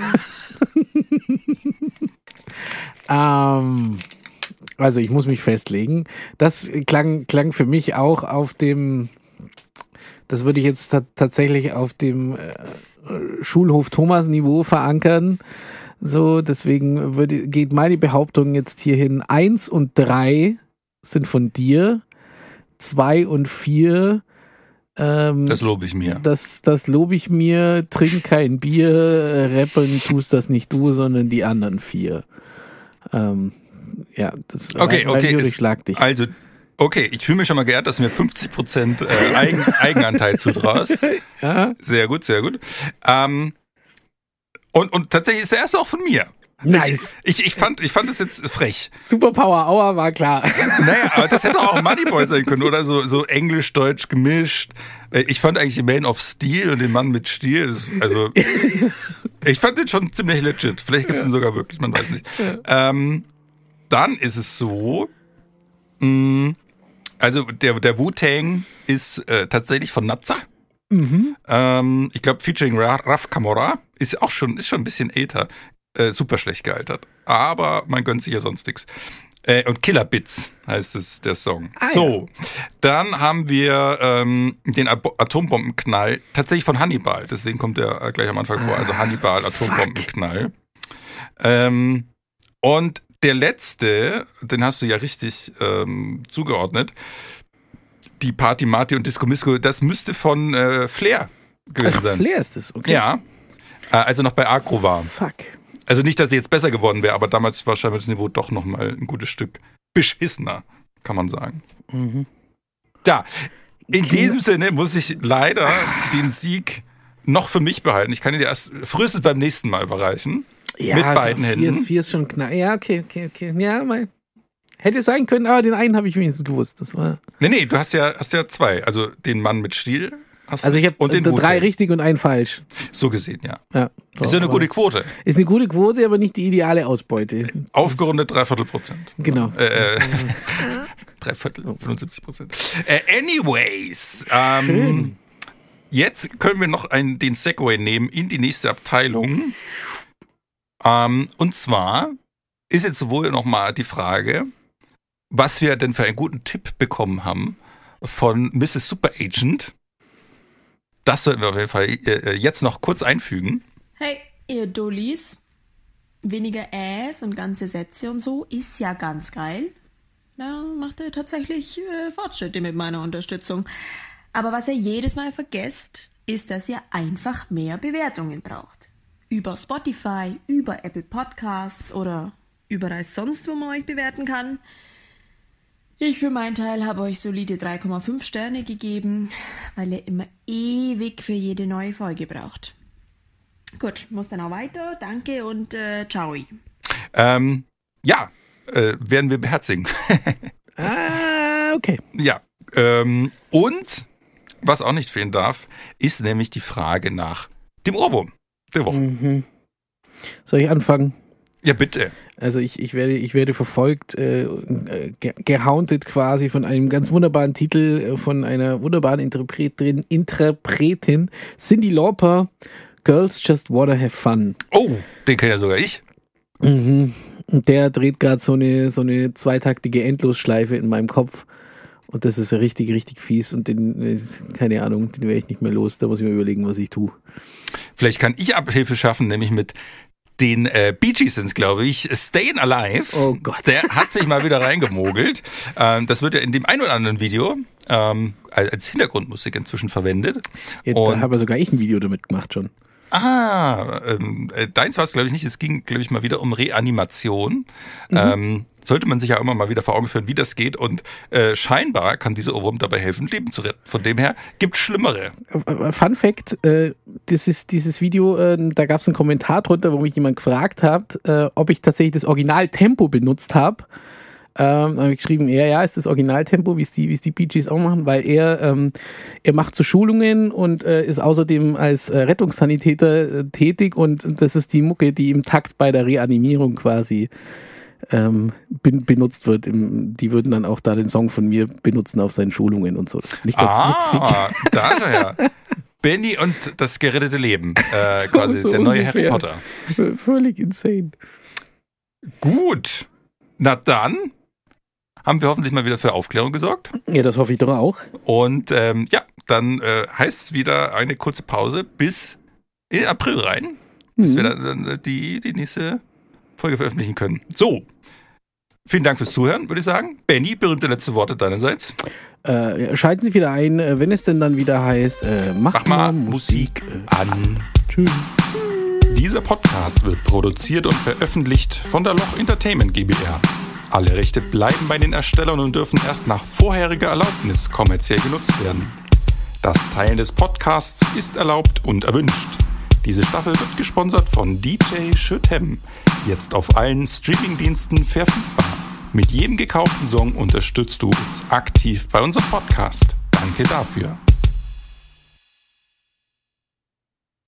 Speaker 2: ähm... Also ich muss mich festlegen. Das klang, klang für mich auch auf dem, das würde ich jetzt ta- tatsächlich auf dem äh, Schulhof-Thomas-Niveau verankern. So, deswegen würde, geht meine Behauptung jetzt hierhin. Eins und drei sind von dir. Zwei und vier ähm,
Speaker 1: das lobe ich mir.
Speaker 2: Das, das lobe ich mir. Trink kein Bier, rappeln tust das nicht du, sondern die anderen vier. Ähm, Ja, das
Speaker 1: okay,
Speaker 2: rein,
Speaker 1: okay.
Speaker 2: rein ist, schlag dich.
Speaker 1: Also, okay, ich fühle mich schon mal geehrt, dass du mir fünfzig Prozent äh, Eigen, Eigenanteil zutraust.
Speaker 2: Ja.
Speaker 1: Sehr gut, sehr gut. Ähm, und, und tatsächlich ist der erste auch von mir.
Speaker 2: Nice.
Speaker 1: Ich, ich, ich fand, ich fand das jetzt frech.
Speaker 2: Superpower Hour war klar.
Speaker 1: Naja, aber das hätte auch Moneyboy sein können, oder so, so Englisch-Deutsch gemischt. Ich fand eigentlich den Man of Steel und den Mann mit Stiel, das, also, ich fand den schon ziemlich legit. Vielleicht gibt es ja. den sogar wirklich, man weiß nicht. Ja. Ähm, Dann ist es so, mh, also der, der Wu-Tang ist äh, tatsächlich von Nazza. Mhm. Ähm, ich glaube, featuring Raf Camora ist auch schon, ist schon ein bisschen älter. Äh, super schlecht gealtert. Aber man gönnt sich ja sonst nichts. Äh, und Killer Bits heißt es, der Song. Ah, so, ja. Dann haben wir ähm, den Ab- Atombombenknall, tatsächlich von Hannibal. Deswegen kommt der äh, gleich am Anfang vor. Also Hannibal, Atombombenknall. Ähm, und der letzte, den hast du ja richtig ähm, zugeordnet, die Party Marty und Disco Misco, das müsste von äh, Flair gewesen
Speaker 2: Ach,
Speaker 1: sein.
Speaker 2: Flair ist das, okay.
Speaker 1: Ja, äh, also noch bei Agro war.
Speaker 2: Fuck.
Speaker 1: Also nicht, dass er jetzt besser geworden wäre, aber damals war scheinbar das Niveau doch nochmal ein gutes Stück beschissener, kann man sagen. Mhm. Ja, in okay. diesem Sinne muss ich leider den Sieg noch für mich behalten. Ich kann ihn dir erst frühestens beim nächsten Mal überreichen.
Speaker 2: Ja,
Speaker 1: mit beiden
Speaker 2: vier
Speaker 1: Händen.
Speaker 2: Ist, vier ist schon knapp. Ja, okay, okay, okay. Ja, mein. Hätte sein können, aber den einen habe ich wenigstens gewusst. Das war.
Speaker 1: Nee, nee, du hast ja, hast ja zwei. Also den Mann mit Stiel. Hast
Speaker 2: also ich habe
Speaker 1: drei
Speaker 2: Wu-Tang. Richtig und einen falsch.
Speaker 1: So gesehen, ja.
Speaker 2: ja
Speaker 1: doch, ist ja eine gute Quote.
Speaker 2: Ist eine gute Quote, aber nicht die ideale Ausbeute.
Speaker 1: Aufgerundet Dreiviertel Prozent.
Speaker 2: Genau.
Speaker 1: Äh, Dreiviertel, fünfundsiebzig Prozent. Äh, anyways. Ähm,
Speaker 2: Schön.
Speaker 1: Jetzt können wir noch einen, den Segway nehmen in die nächste Abteilung. Ähm, und zwar ist jetzt wohl nochmal die Frage, was wir denn für einen guten Tipp bekommen haben von Misses Superagent. Das sollten wir auf jeden Fall äh, jetzt noch kurz einfügen.
Speaker 3: Hey, ihr Dullis, weniger Äs und ganze Sätze und so ist ja ganz geil. Da macht ihr tatsächlich äh, Fortschritte mit meiner Unterstützung. Aber was ihr jedes Mal vergesst, ist, dass ihr einfach mehr Bewertungen braucht. Über Spotify, über Apple Podcasts oder überall sonst, wo man euch bewerten kann. Ich für meinen Teil habe euch solide drei Komma fünf Sterne gegeben, weil ihr immer ewig für jede neue Folge braucht. Gut, muss dann auch weiter. Danke und äh, ciao.
Speaker 1: Ähm, ja, äh, werden wir beherzigen.
Speaker 2: ah, okay.
Speaker 1: Ja, ähm, und was auch nicht fehlen darf, ist nämlich die Frage nach dem Ohrwurm der Woche.
Speaker 2: Mhm. Soll ich anfangen?
Speaker 1: Ja, bitte.
Speaker 2: Also ich, ich, werde, ich werde verfolgt, äh, ge- gehauntet quasi von einem ganz wunderbaren Titel, äh, von einer wunderbaren Interpretin, Interpretin, Cyndi Lauper, Girls Just Wanna Have Fun.
Speaker 1: Oh, den kenne ja sogar ich.
Speaker 2: Mhm. Und der dreht gerade so eine, so eine zweitaktige Endlosschleife in meinem Kopf. Und das ist richtig, richtig fies. Und den, keine Ahnung, den werde ich nicht mehr los. Da muss ich mir überlegen, was ich tue.
Speaker 1: Vielleicht kann ich Abhilfe schaffen, nämlich mit den äh, Bee Gees sind's, glaube ich, Stayin' Alive.
Speaker 2: Oh Gott.
Speaker 1: Der hat sich mal wieder reingemogelt. Ähm, das wird ja in dem ein oder anderen Video ähm, als Hintergrundmusik inzwischen verwendet.
Speaker 2: Ja, da habe sogar ich ein Video damit gemacht schon.
Speaker 1: Ah, ähm, äh, deins war es, glaube ich, nicht. Es ging, glaube ich, mal wieder um Reanimation. Mhm. Ähm, sollte man sich ja immer mal wieder vor Augen führen, wie das geht. Und äh, scheinbar kann dieser Ohrwurm dabei helfen, Leben zu retten. Von dem her gibt's Schlimmere.
Speaker 2: Fun Fact, äh, das ist dieses Video, äh, da gab es einen Kommentar drunter, wo mich jemand gefragt hat, äh, ob ich tatsächlich das Originaltempo benutzt habe. Ähm, habe ich geschrieben, ja, ja, ist das Originaltempo, wie es die, wie es die Bee Gees auch machen, weil er, ähm, er macht so Schulungen und äh, ist außerdem als äh, Rettungssanitäter äh, tätig und das ist die Mucke, die im Takt bei der Reanimierung quasi ähm, ben, benutzt wird. Im, die würden dann auch da den Song von mir benutzen auf seinen Schulungen und so. Das finde ich ganz
Speaker 1: ah,
Speaker 2: witzig.
Speaker 1: Daher. Benny und das gerettete Leben. Äh,
Speaker 2: so,
Speaker 1: quasi
Speaker 2: so
Speaker 1: der neue
Speaker 2: ungefähr.
Speaker 1: Harry Potter.
Speaker 2: Völlig insane.
Speaker 1: Gut. Na dann haben wir hoffentlich mal wieder für Aufklärung gesorgt.
Speaker 2: Ja, das hoffe ich doch auch.
Speaker 1: Und ähm, ja, dann äh, heißt es wieder eine kurze Pause bis in den April rein, bis
Speaker 2: Mhm.
Speaker 1: wir dann die, die nächste Folge veröffentlichen können. So, vielen Dank fürs Zuhören, würde ich sagen. Benny, berühmte letzte Worte deinerseits.
Speaker 2: Äh, schalten Sie wieder ein, äh, wenn es denn dann wieder heißt, äh, macht
Speaker 1: Mach mal
Speaker 2: mal
Speaker 1: Musik
Speaker 2: Musik.
Speaker 1: an.
Speaker 2: Tschüss.
Speaker 1: Dieser Podcast wird produziert und veröffentlicht von der Loch Entertainment GmbH. Alle Rechte bleiben bei den Erstellern und dürfen erst nach vorheriger Erlaubnis kommerziell genutzt werden. Das Teilen des Podcasts ist erlaubt und erwünscht. Diese Staffel wird gesponsert von D J Schüttem. Jetzt auf allen Streamingdiensten verfügbar. Mit jedem gekauften Song unterstützt du uns aktiv bei unserem Podcast. Danke dafür.